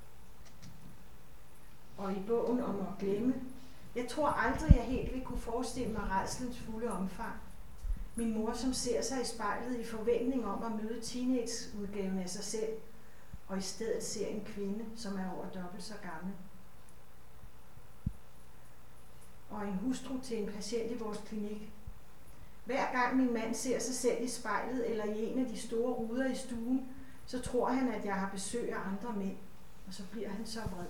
Og i bogen om at glemme, jeg tror aldrig, jeg helt vil kunne forestille mig rædslens fulde omfang. Min mor, som ser sig i spejlet i forventning om at møde teenageudgaven af sig selv, og i stedet ser en kvinde, som er over dobbelt så gammel. Og en hustru til en patient i vores klinik. Hver gang min mand ser sig selv i spejlet eller i en af de store ruder i stuen, så tror han, at jeg har besøg af andre mænd, og så bliver han så vred.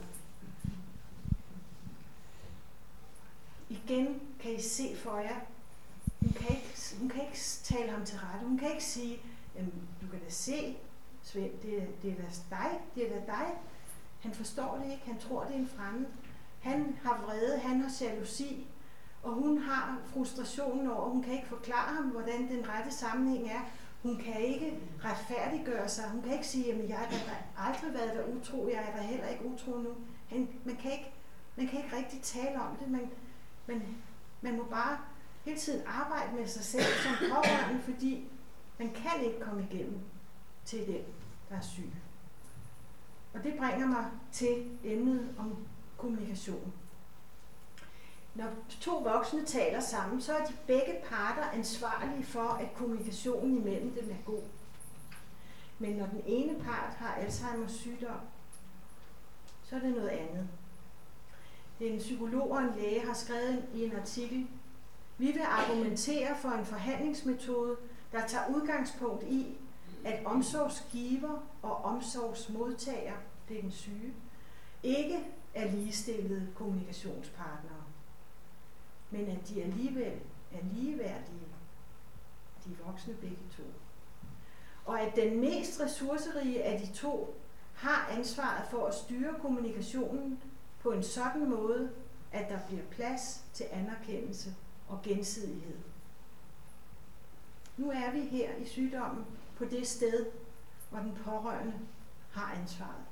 Igen kan I se for jer, hun kan ikke, hun kan ikke tale ham til rette. Hun kan ikke sige, du kan da se, Svend, det, det er da dig, det er da dig. Han forstår det ikke, han tror, det er en fremmed. Han har vrede, han har jalousi, og hun har frustrationen over, hun kan ikke forklare ham, hvordan den rette sammenhæng er. Hun kan ikke retfærdiggøre sig. Hun kan ikke sige, at jeg har aldrig været der utro, jeg er der heller ikke utro nu. Han, man, kan ikke, man kan ikke rigtig tale om det. Man, man, man må bare hele tiden arbejde med sig selv som pårørende, fordi man kan ikke komme igennem til den, der er syg. Og det bringer mig til emnet om kommunikation. Når to voksne taler sammen, så er de begge parter ansvarlige for, at kommunikationen imellem dem er god. Men når den ene part har Alzheimers sygdom, så er det noget andet. En psykolog og en læge har skrevet i en artikel, vi vil argumentere for en forhandlingsmetode, der tager udgangspunkt i, at omsorgsgiver og omsorgsmodtager, det er den syge, ikke er ligestillede kommunikationspartnere, men at de alligevel er ligeværdige, de voksne begge to. Og at den mest ressourcerige af de to har ansvaret for at styre kommunikationen på en sådan måde, at der bliver plads til anerkendelse og gensidighed. Nu er vi her i sygdommen på det sted, hvor den pårørende har ansvaret.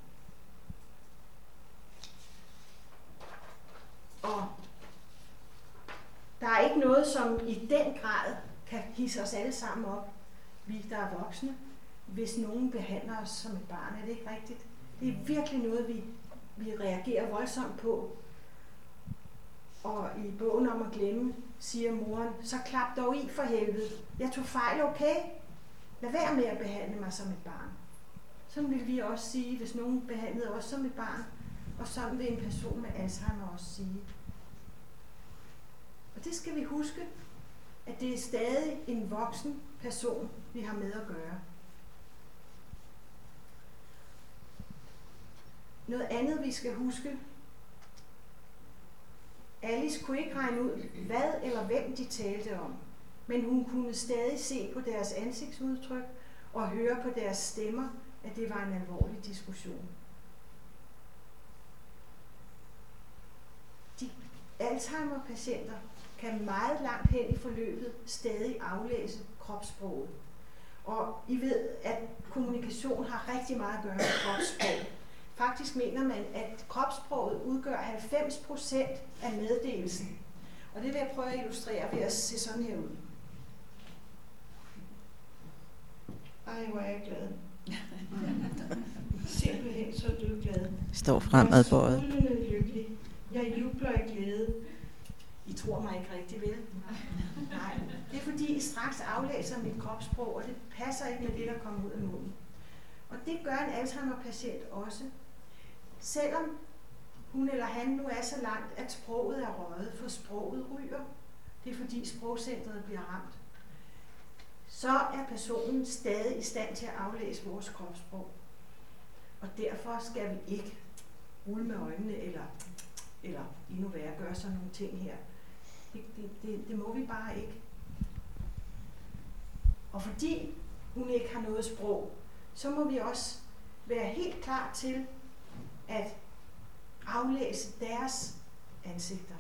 Og der er ikke noget, som i den grad kan hisse os alle sammen op, vi der er voksne, hvis nogen behandler os som et barn. Er det ikke rigtigt? Det er virkelig noget, vi, vi reagerer voldsomt på. Og i bogen om at glemme, siger moren, så klap dog i for helvede. Jeg tog fejl, okay? Lad være med at behandle mig som et barn. Sådan vil vi også sige, hvis nogen behandlede os som et barn. Og sådan vil en person med Alzheimer også sige. Og det skal vi huske, at det er stadig en voksen person, vi har med at gøre. Noget andet, vi skal huske. Alice kunne ikke regne ud, hvad eller hvem de talte om, men hun kunne stadig se på deres ansigtsudtryk og høre på deres stemmer, at det var en alvorlig diskussion. De Alzheimer-patienter kan meget langt hen i forløbet stadig aflæse kropssproget. Og I ved, at kommunikation har rigtig meget at gøre med kropssprog. Faktisk mener man, at kropssproget udgør halvfems procent af meddelelsen. Og det vil jeg prøve at illustrere ved at se sådan her ud. Ej, hvor er jeg glad. Simpelthen så dødglad. Står fremadbøjet. Jeg er så lykkelig. Jeg jubler i glæde. I tror mig ikke rigtig, vel? Nej. Det er fordi, I straks aflæser mit kropssprog, og det passer ikke med det, der kommer ud af munden. Og det gør en Alzheimer-patient også. Selvom hun eller han nu er så langt, at sproget er røget, for sproget ryger. Det er fordi sprogcentret bliver ramt. Så er personen stadig i stand til at aflæse vores kropssprog. Og derfor skal vi ikke rulle med øjnene, eller, eller endnu værre, gøre sådan nogle ting her. Det, det, det, det må vi bare ikke. Og fordi hun ikke har noget sprog, så må vi også være helt klar til at aflæse deres ansigter.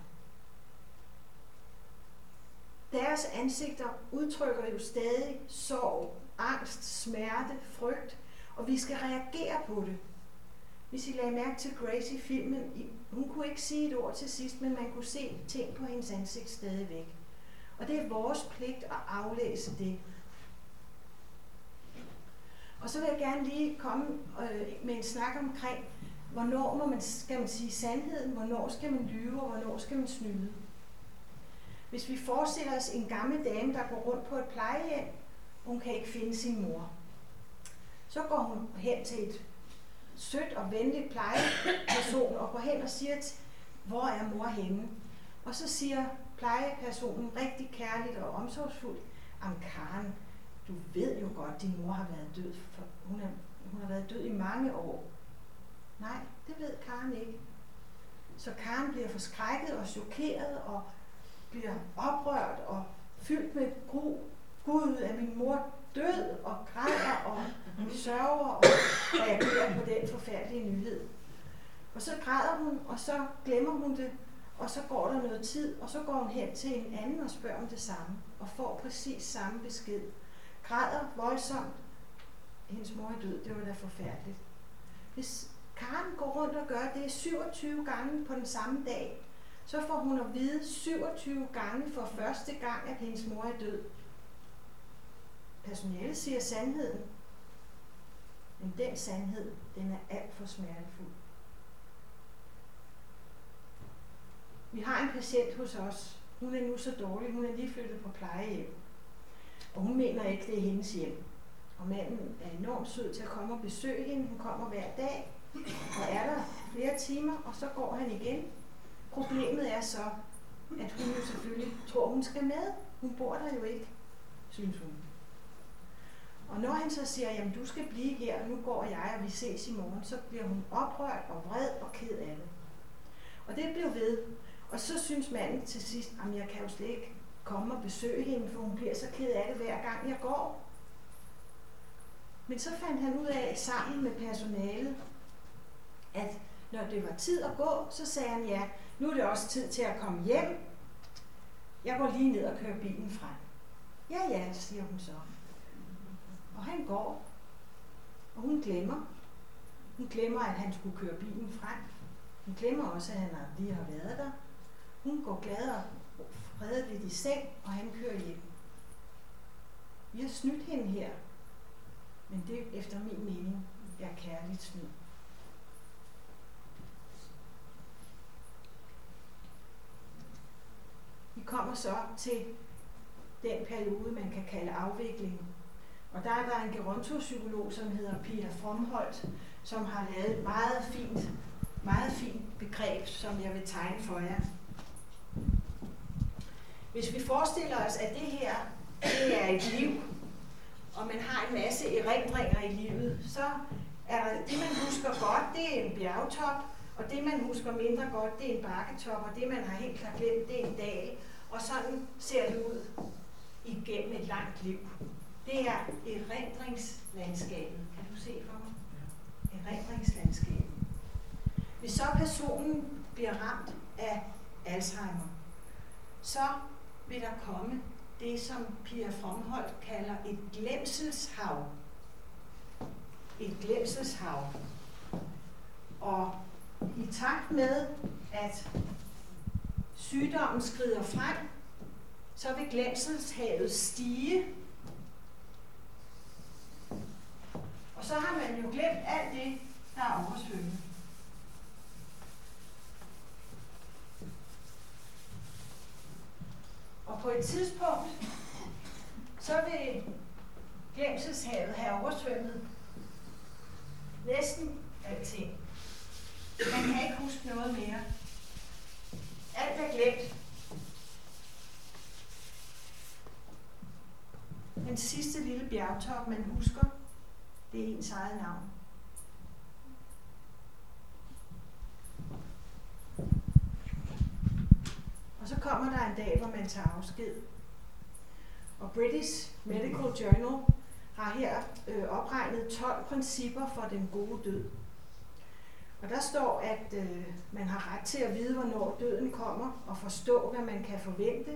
Deres ansigter udtrykker jo stadig sorg, angst, smerte, frygt, Og vi skal reagere på det. Hvis I lagde mærke til Grace i filmen, hun kunne ikke sige et ord til sidst, men man kunne se ting på hendes ansigt stadigvæk. Og det er vores pligt at aflæse det. Og så vil jeg gerne lige komme øh, med en snak omkring, hvornår må man, skal man sige sandheden, hvornår skal man lyve, og hvornår skal man snyde. Hvis vi forestiller os en gammel dame, der går rundt på et plejehjem, og hun kan ikke finde sin mor. Så går hun hen til et sødt og venligt plejeperson og går hen og siger, hvor er mor henne? Og så siger plejepersonen rigtig kærligt og omsorgsfuldt, am Karen, du ved jo godt, at din mor har været død. For hun, er, hun har været død i mange år. Nej, det ved Karen ikke. Så Karen bliver forskrækket og chokeret og bliver oprørt og fyldt med gru. Gud, er min mor død, og græder og sørger og reagerer på den forfærdelige nyhed. Og så græder hun, og så glemmer hun det, og så går der noget tid, og så går hun hen til en anden og spørger om det samme, og får præcis samme besked. Græder voldsomt. Hendes mor er død, det var da forfærdeligt. Hvis Karen går rundt og gør det syvogtyve gange på den samme dag, så får hun at vide syvogtyve gange for første gang, at hendes mor er død. Personalet siger sandheden, men den sandhed, den er alt for smertefuld. Vi har en patient hos os. Hun er nu så dårlig, hun er lige flyttet på plejehjem. Og hun mener ikke, det er hendes hjem. Og manden er enormt sød til at komme og besøge hende. Hun kommer hver dag og er der flere timer, og så går han igen. Problemet er så, at hun jo selvfølgelig tror, hun skal med. Hun bor der jo ikke, synes hun. Og når han så siger, jamen du skal blive her, nu går jeg, og vi ses i morgen, så bliver hun oprørt og vred og ked af det. Og det blev ved. Og så synes manden til sidst, at jeg kan jo slet ikke komme og besøge hende, for hun bliver så ked af det hver gang jeg går. Men så fandt han ud af sammen med personalet, at når det var tid at gå, så sagde han, ja, nu er det også tid til at komme hjem. Jeg går lige ned og kører bilen frem. Ja, ja, siger hun så. Og han går, og hun glemmer. Hun glemmer, at han skulle køre bilen frem. Hun glemmer også, at han lige har været der. Hun går glad og fredeligt i seng, og han kører hjem. Vi har snydt hende her, men det efter min mening er kærligt snyd. Vi kommer så til den periode, man kan kalde afvikling. Og der er der en gerontopsykolog, som hedder Pia Fromholdt, som har lavet et meget fint, meget fint begreb, som jeg vil tegne for jer. Hvis vi forestiller os, at det her det er et liv, og man har en masse erindringer i livet, så er der det, man husker godt, det er en bjergtop, og det, man husker mindre godt, det er en bakketop, og det, man har helt klart glemt, det er en dal. Og sådan ser det ud igennem et langt liv. Det er erindringslandskabet. Kan du se for mig? Erindringslandskabet. Hvis så personen bliver ramt af Alzheimer, så vil der komme det, som Pia Fromholdt kalder et glemselshav. Et glemselshav. Og i takt med, at sygdommen skrider frem, så vil glemselshavet stige. Og så har man jo glemt alt det, der er oversvømmet. Og på et tidspunkt, så vil glemselshavet have oversvømmet næsten alting. Man kan ikke huske noget mere. Alt er glemt. Den sidste lille bjergtop, man husker, det er ens eget navn. Og så kommer der en dag, hvor man tager afsked. Og British Medical Journal har her øh, opregnet tolv principper for den gode død. Og der står, at øh, man har ret til at vide, hvornår døden kommer, og forstå, hvad man kan forvente.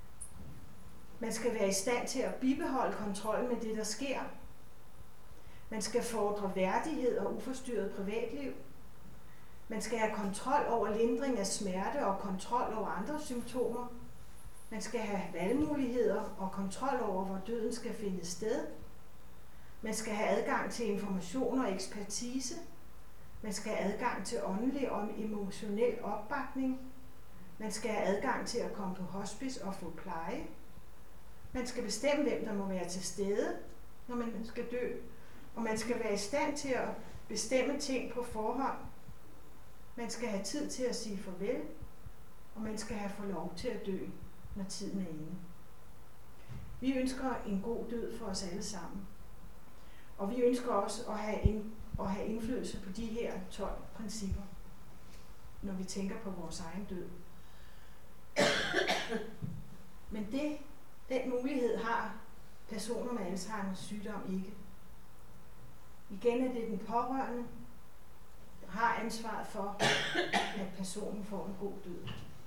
Man skal være i stand til at bibeholde kontrollen med det, der sker. Man skal fordre værdighed og uforstyrret privatliv. Man skal have kontrol over lindring af smerte og kontrol over andre symptomer. Man skal have valgmuligheder og kontrol over, hvor døden skal finde sted. Man skal have adgang til information og ekspertise. Man skal have adgang til åndelig og emotionel opbakning. Man skal have adgang til at komme på hospice og få pleje. Man skal bestemme, hvem der må være til stede, når man skal dø. Og man skal være i stand til at bestemme ting på forhånd. Man skal have tid til at sige farvel, og man skal have få lov til at dø, når tiden er inde. Vi ønsker en god død for os alle sammen. Og vi ønsker også at have, ind, at have indflydelse på de her tolv principper, når vi tænker på vores egen død. Men det, den mulighed har personer med Alzheimers sygdom ikke. Igen er det den pårørende, der har ansvaret for, at personen får en god død.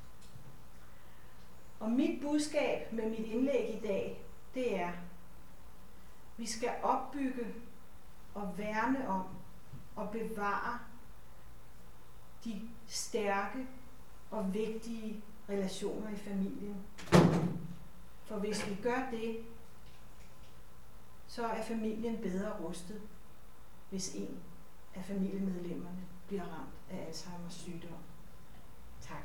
Og mit budskab med mit indlæg i dag, det er, vi skal opbygge og værne om og bevare de stærke og vigtige relationer i familien. For hvis vi gør det, så er familien bedre rustet, hvis en af familiemedlemmerne bliver ramt af Alzheimers sygdom. Tak.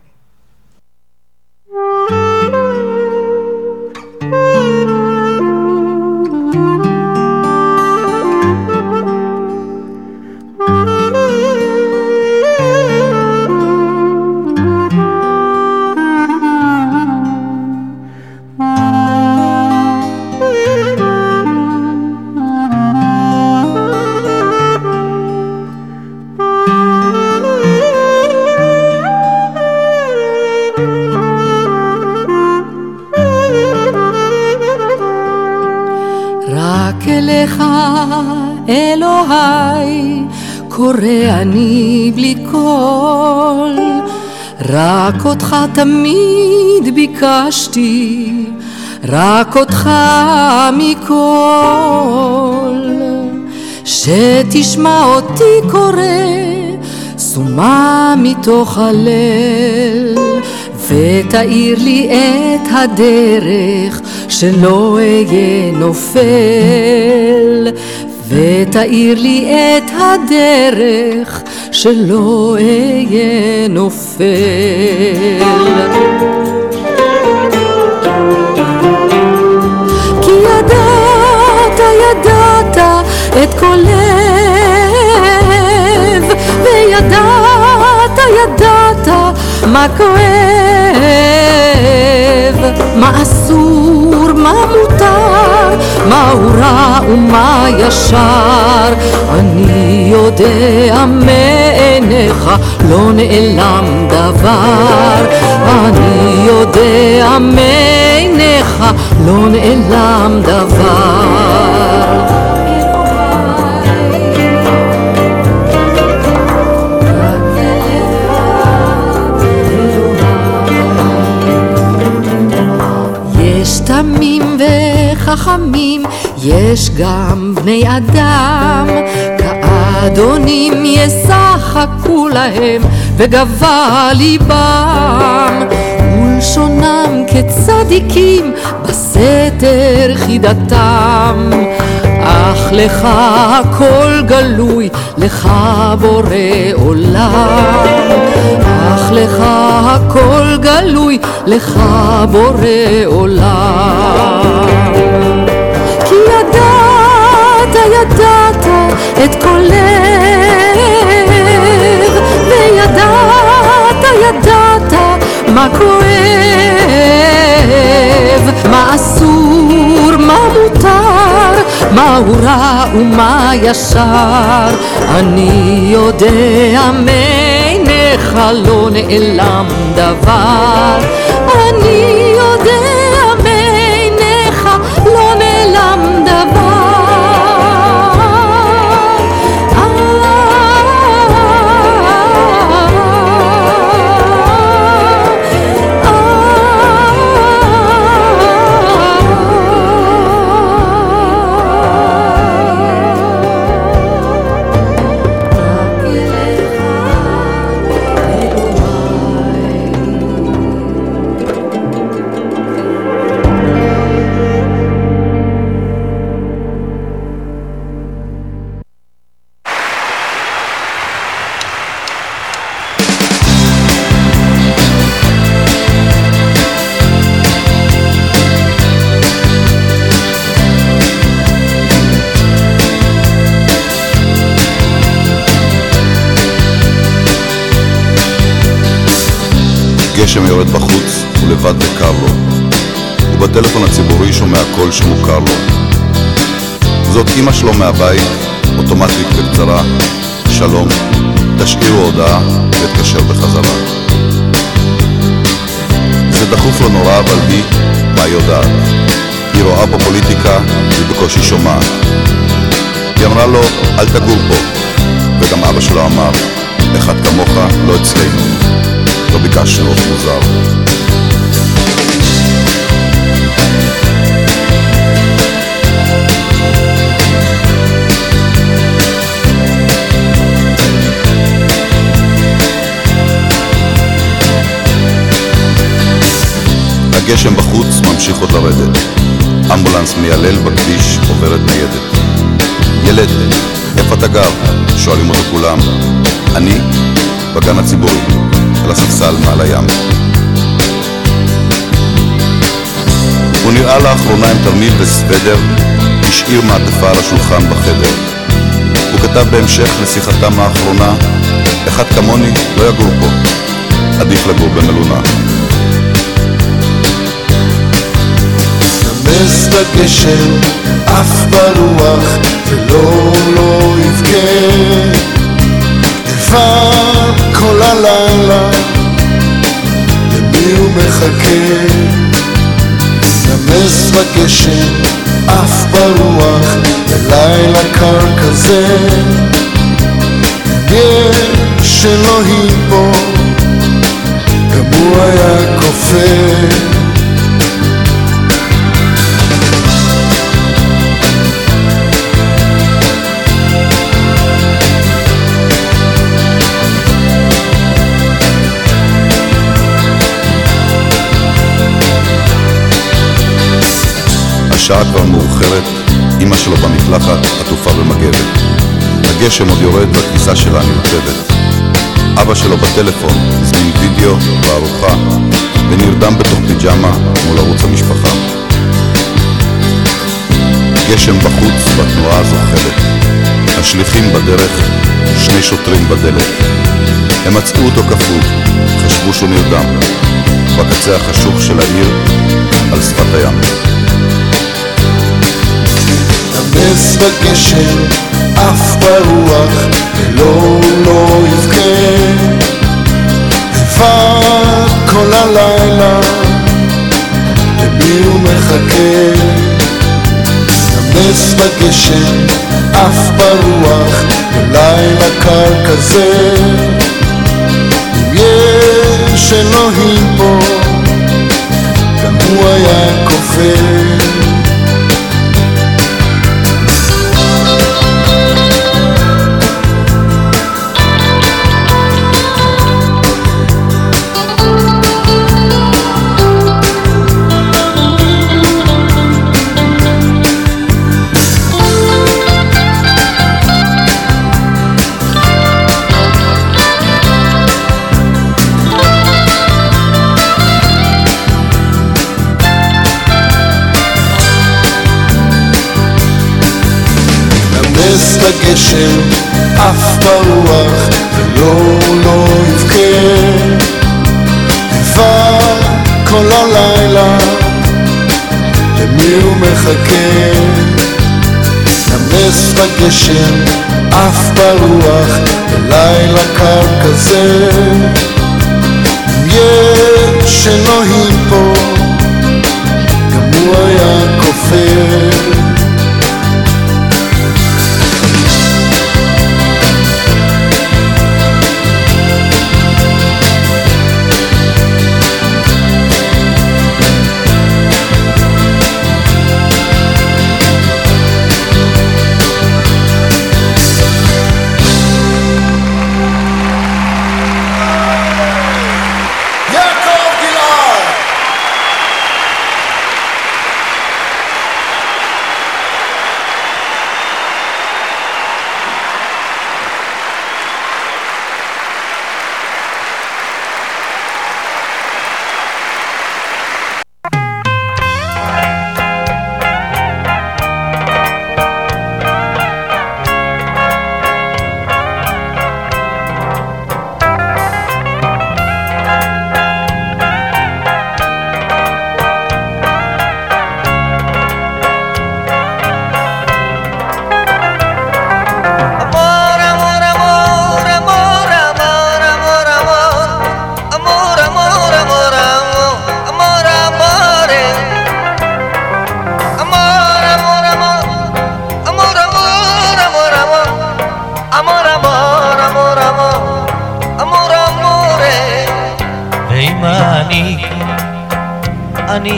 אלוהי, קורא אני בלי קול, רק אותך תמיד ביקשתי, רק אותך מכל, שתשמע אותי קורא, סומה מתוך הליל, ותאיר לי את הדרך, שלא אהיה נופל, ותאיר לי את הדרך, שלא אהיה נופל. כי ידעת, ידעת את כל לב, וידעת, ידעת מה כואב, מה אסור, מה מותר, מהו רע ומה ישר. אני יודע מעיניך לא נעלם דבר, אני יודע מעיניך לא נעלם דבר. יש תמים וחכמים, יש גם בני אדם, כאדונים ישחקו להם וגבה ליבם, ולשונם כצדיקים בסתר חידתם. אך לך הכל גלוי, לך בורא עולם, אך לך הכל גלוי, לך בורא עולם. כי ידעת, ידעת את כל לב, וידעת, ידעת מה כואב, מה אסור, מה מותר, מהו רע ומה ישר. אני יודע מעיניך לא נעלם דבר, אני יודע מעיניך לא נעלם דבר. הגשם יורד בחוץ, הוא לבד וקר לו. הוא בטלפון הציבורי שומע קול שמוכר לו. זאת אמא שלו מהבית, אוטומטית בקצרה, שלום, תשאירו הודעה ותקשר בחזרה. זה דחוף לו נורא, אבל היא, מה היא יודעת? היא רואה פה פוליטיקה, היא בקושי שומעת. היא אמרה לו, אל תגור פה, וגם אבא שלו אמר, אחד כמוך לא אצלנו, לא ביקשנו עוד מוזר. הגשם בחוץ ממשיך עוד לרדת. אמבולנס מיילל בכביש, עוברת ניידת. ילד, איפה אתה גר? שואלים אותו כולם. אני בגן הציבורי, על הספסל מעל הים. הוא נראה לאחרונה עם תרמיל וסוודר, השאיר מעטפה על השולחן בחדר. הוא כתב בהמשך לשיחתם האחרונה, אחד כמוני לא יגור פה, עדיף לגור במלונה. נמס בגשם, אף ברוח, ולא לא יבכה. לבד כל הלילה, למי הוא מחכה? נמס בגשם, אף ברוח, בלילה קר כזה. יש אלוהים פה, גם הוא היה כופר. השעה כבר מאוחרת, אמא שלו במקלחת, עטופה במגבת. הגשם עוד יורד והכניסה שלה נרטבת. אבא שלו בטלפון, הזמין וידאו וארוחה, ונרדם בתוך פיג'מה מול ערוץ המשפחה. גשם בחוץ והתנועה זוחלת. השליחים בדרך, שני שוטרים בדלת. הם מצאו אותו כפות, חשבו שהוא נרדם, בקצה החשוך של העיר, על שפת הים. נמס בגשם, אף ברוח, ולא לא יבכה. לבד כל הלילה, למי הוא מחכה? נמס בגשם, אף ברוח, בלילה קר כזה. אם יש אלוהים פה, גם הוא היה כופר. נמס בגשם, אף ברוח, ולא לא יבכה. לבד כל הלילה, למי הוא מחכה? נמס בגשם, אף ברוח, בלילה קר כזה. אם יש אלוהים פה, גם הוא היה כופר.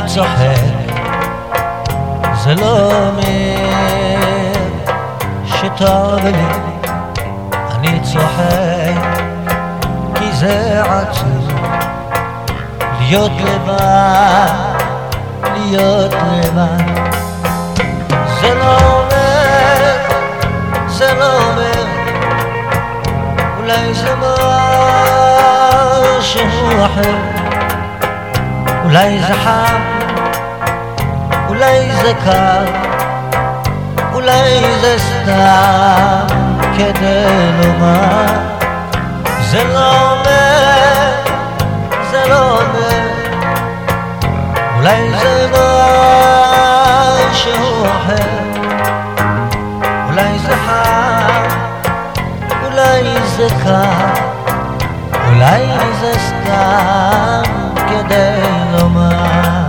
אני צוחק, זה לא אומר שטוב לי. אני צוחק כי זה עצוב להיות לבד, להיות לבד. זה לא אומר, זה לא אומר, אולי זה משהו אחר. אולי זה חם, אולי זה קר, אולי זה סתם כדי לומר. זה לא אומר, זה לא אומר, אולי זה משהו אחר. אולי זה חם, אולי זה קר, אולי זה סתם כדי לומר.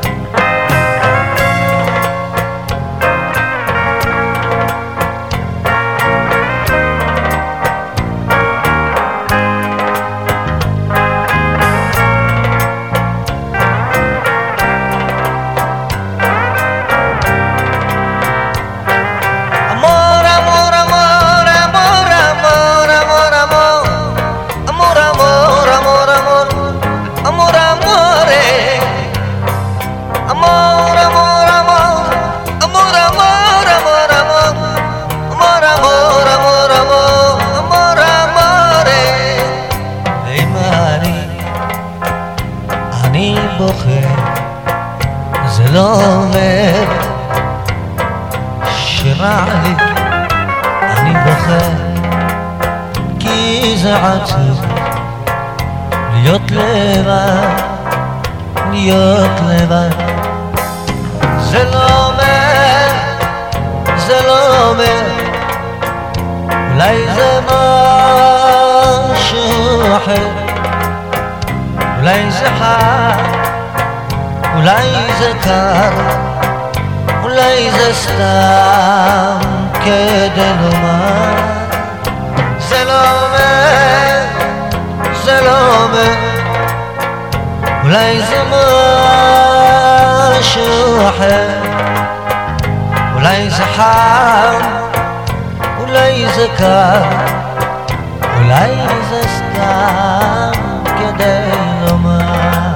זה לא אומר שרע לי, אני בוכה כי זה עצוב להיות לבד, להיות לבד. זה לא אומר, זה לא אומר, אולי זה משהו אחר. אולי זה חם, אולי זה קר, אולי זה סתם כדי לומר. זה לא אומר, זה לא אומר, אולי זה משהו אחר. אולי זה חם, אולי זה קר, אולי זה סתם כדי לומר.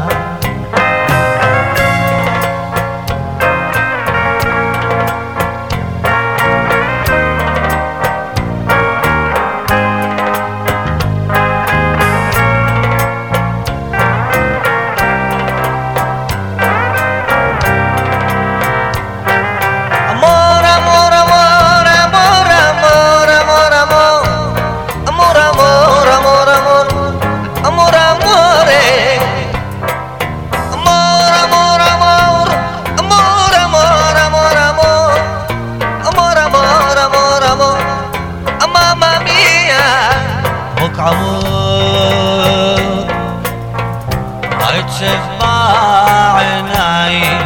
עצב בעיניים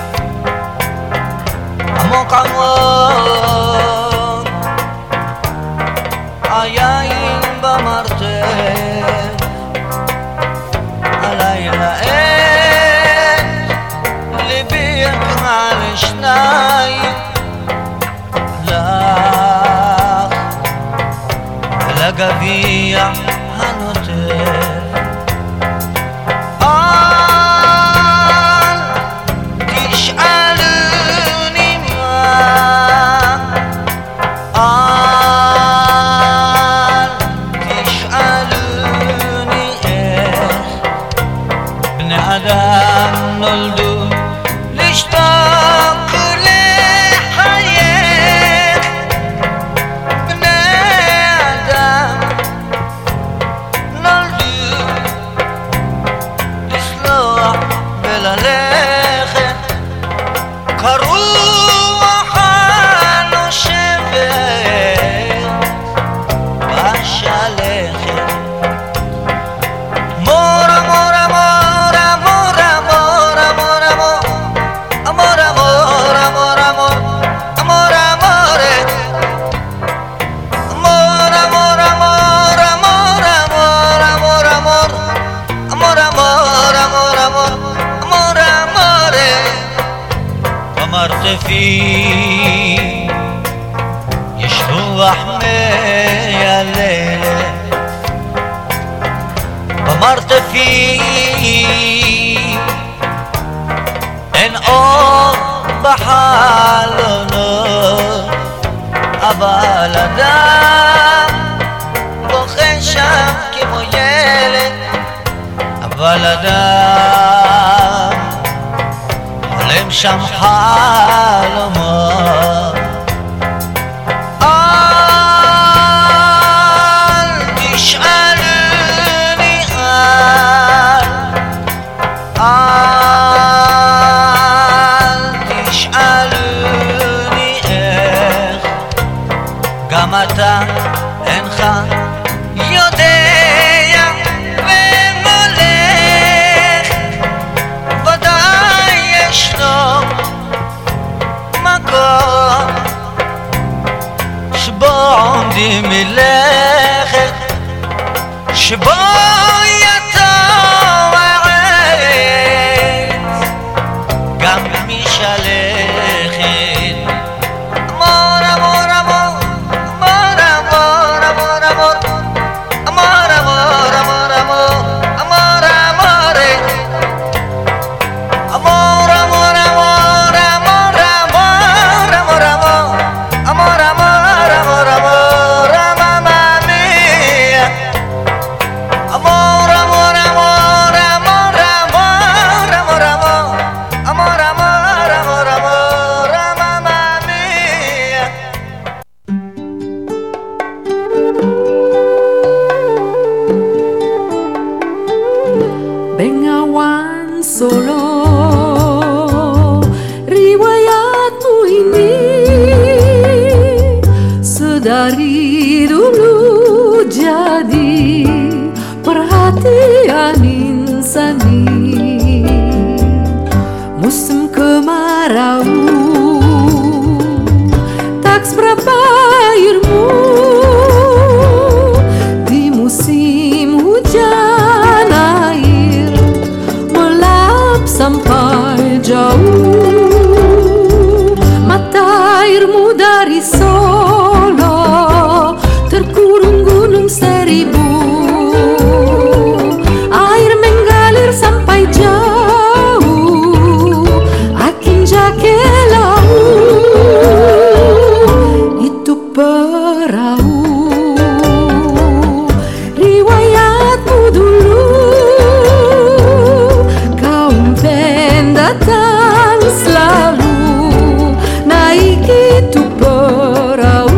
עמוק עמוק, היין במרתף, הלילה אין ליבי יקרא לשניים, לך ולגביע הנוטף. אדם נולדו לשתוק ולחייך, בני אדם במרתפי יש רוח מיילדת במרתפי אין אור בחלונות אבל אדם בוכה שם כמו ילד אבל אדם חולם שם חלומות אל תשאלני אל אל תשאלני איך גם אתה אינך יודע ומולך ודאי ישנו מקום שבו עומדים מלאכת שבו יתום העץ גם משלכת אמור אמור אמור אמור אמור אמור אמור אמור אמור אמור אמור אמור אמור אמור אמור Bengawan Solo riwayatmu ini sedari dulu jadi perhatian insani musim kemarau tak seberapa airmu di musim hujan air melap sampai jauh mata airmu dari Solo terkurung gunung seribu air mengalir sampai jauh akin jake laut itu perahu riwayatmu dulu kaum pendatang selalu naik itu perahu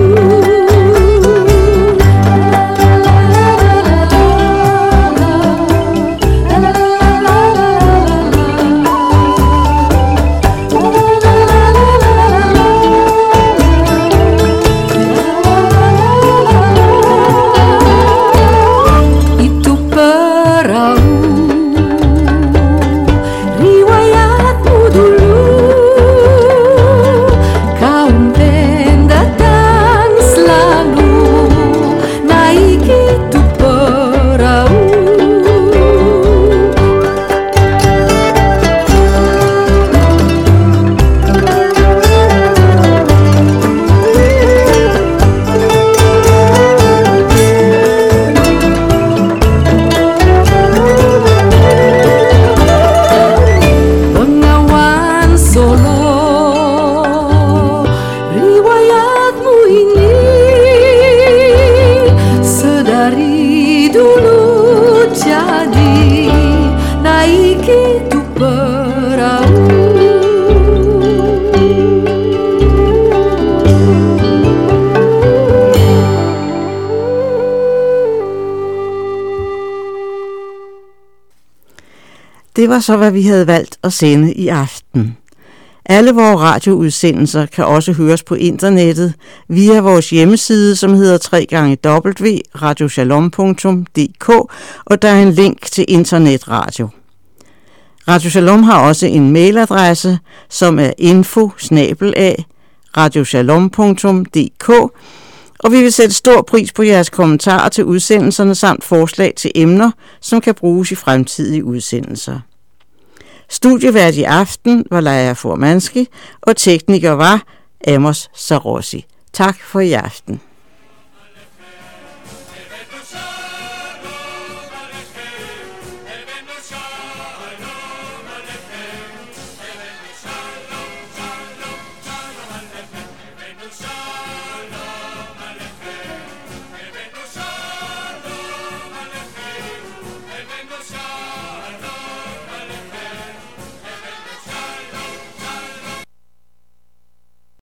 itu perahu riwayatmu dulu kaum pendatang selalu naik itu perahu Bengawan Solo riwayatmu ini sedari dulu jadi naik itu perahu Det var så, hvad vi havde valgt at sende i aften. Alle vores radioudsendelser kan også høres på internettet via vores hjemmeside, som hedder w w w punktum radio shalom punktum d k, og der er en link til internetradio. Radio Shalom har også en mailadresse, som er info bindestreg radio shalom punktum d k, og vi vil sætte stor pris på jeres kommentarer til udsendelserne samt forslag til emner, som kan bruges i fremtidige udsendelser. Studievært i aften var Leia Formanski, og tekniker var Amos Sarossi. Tak for i aften.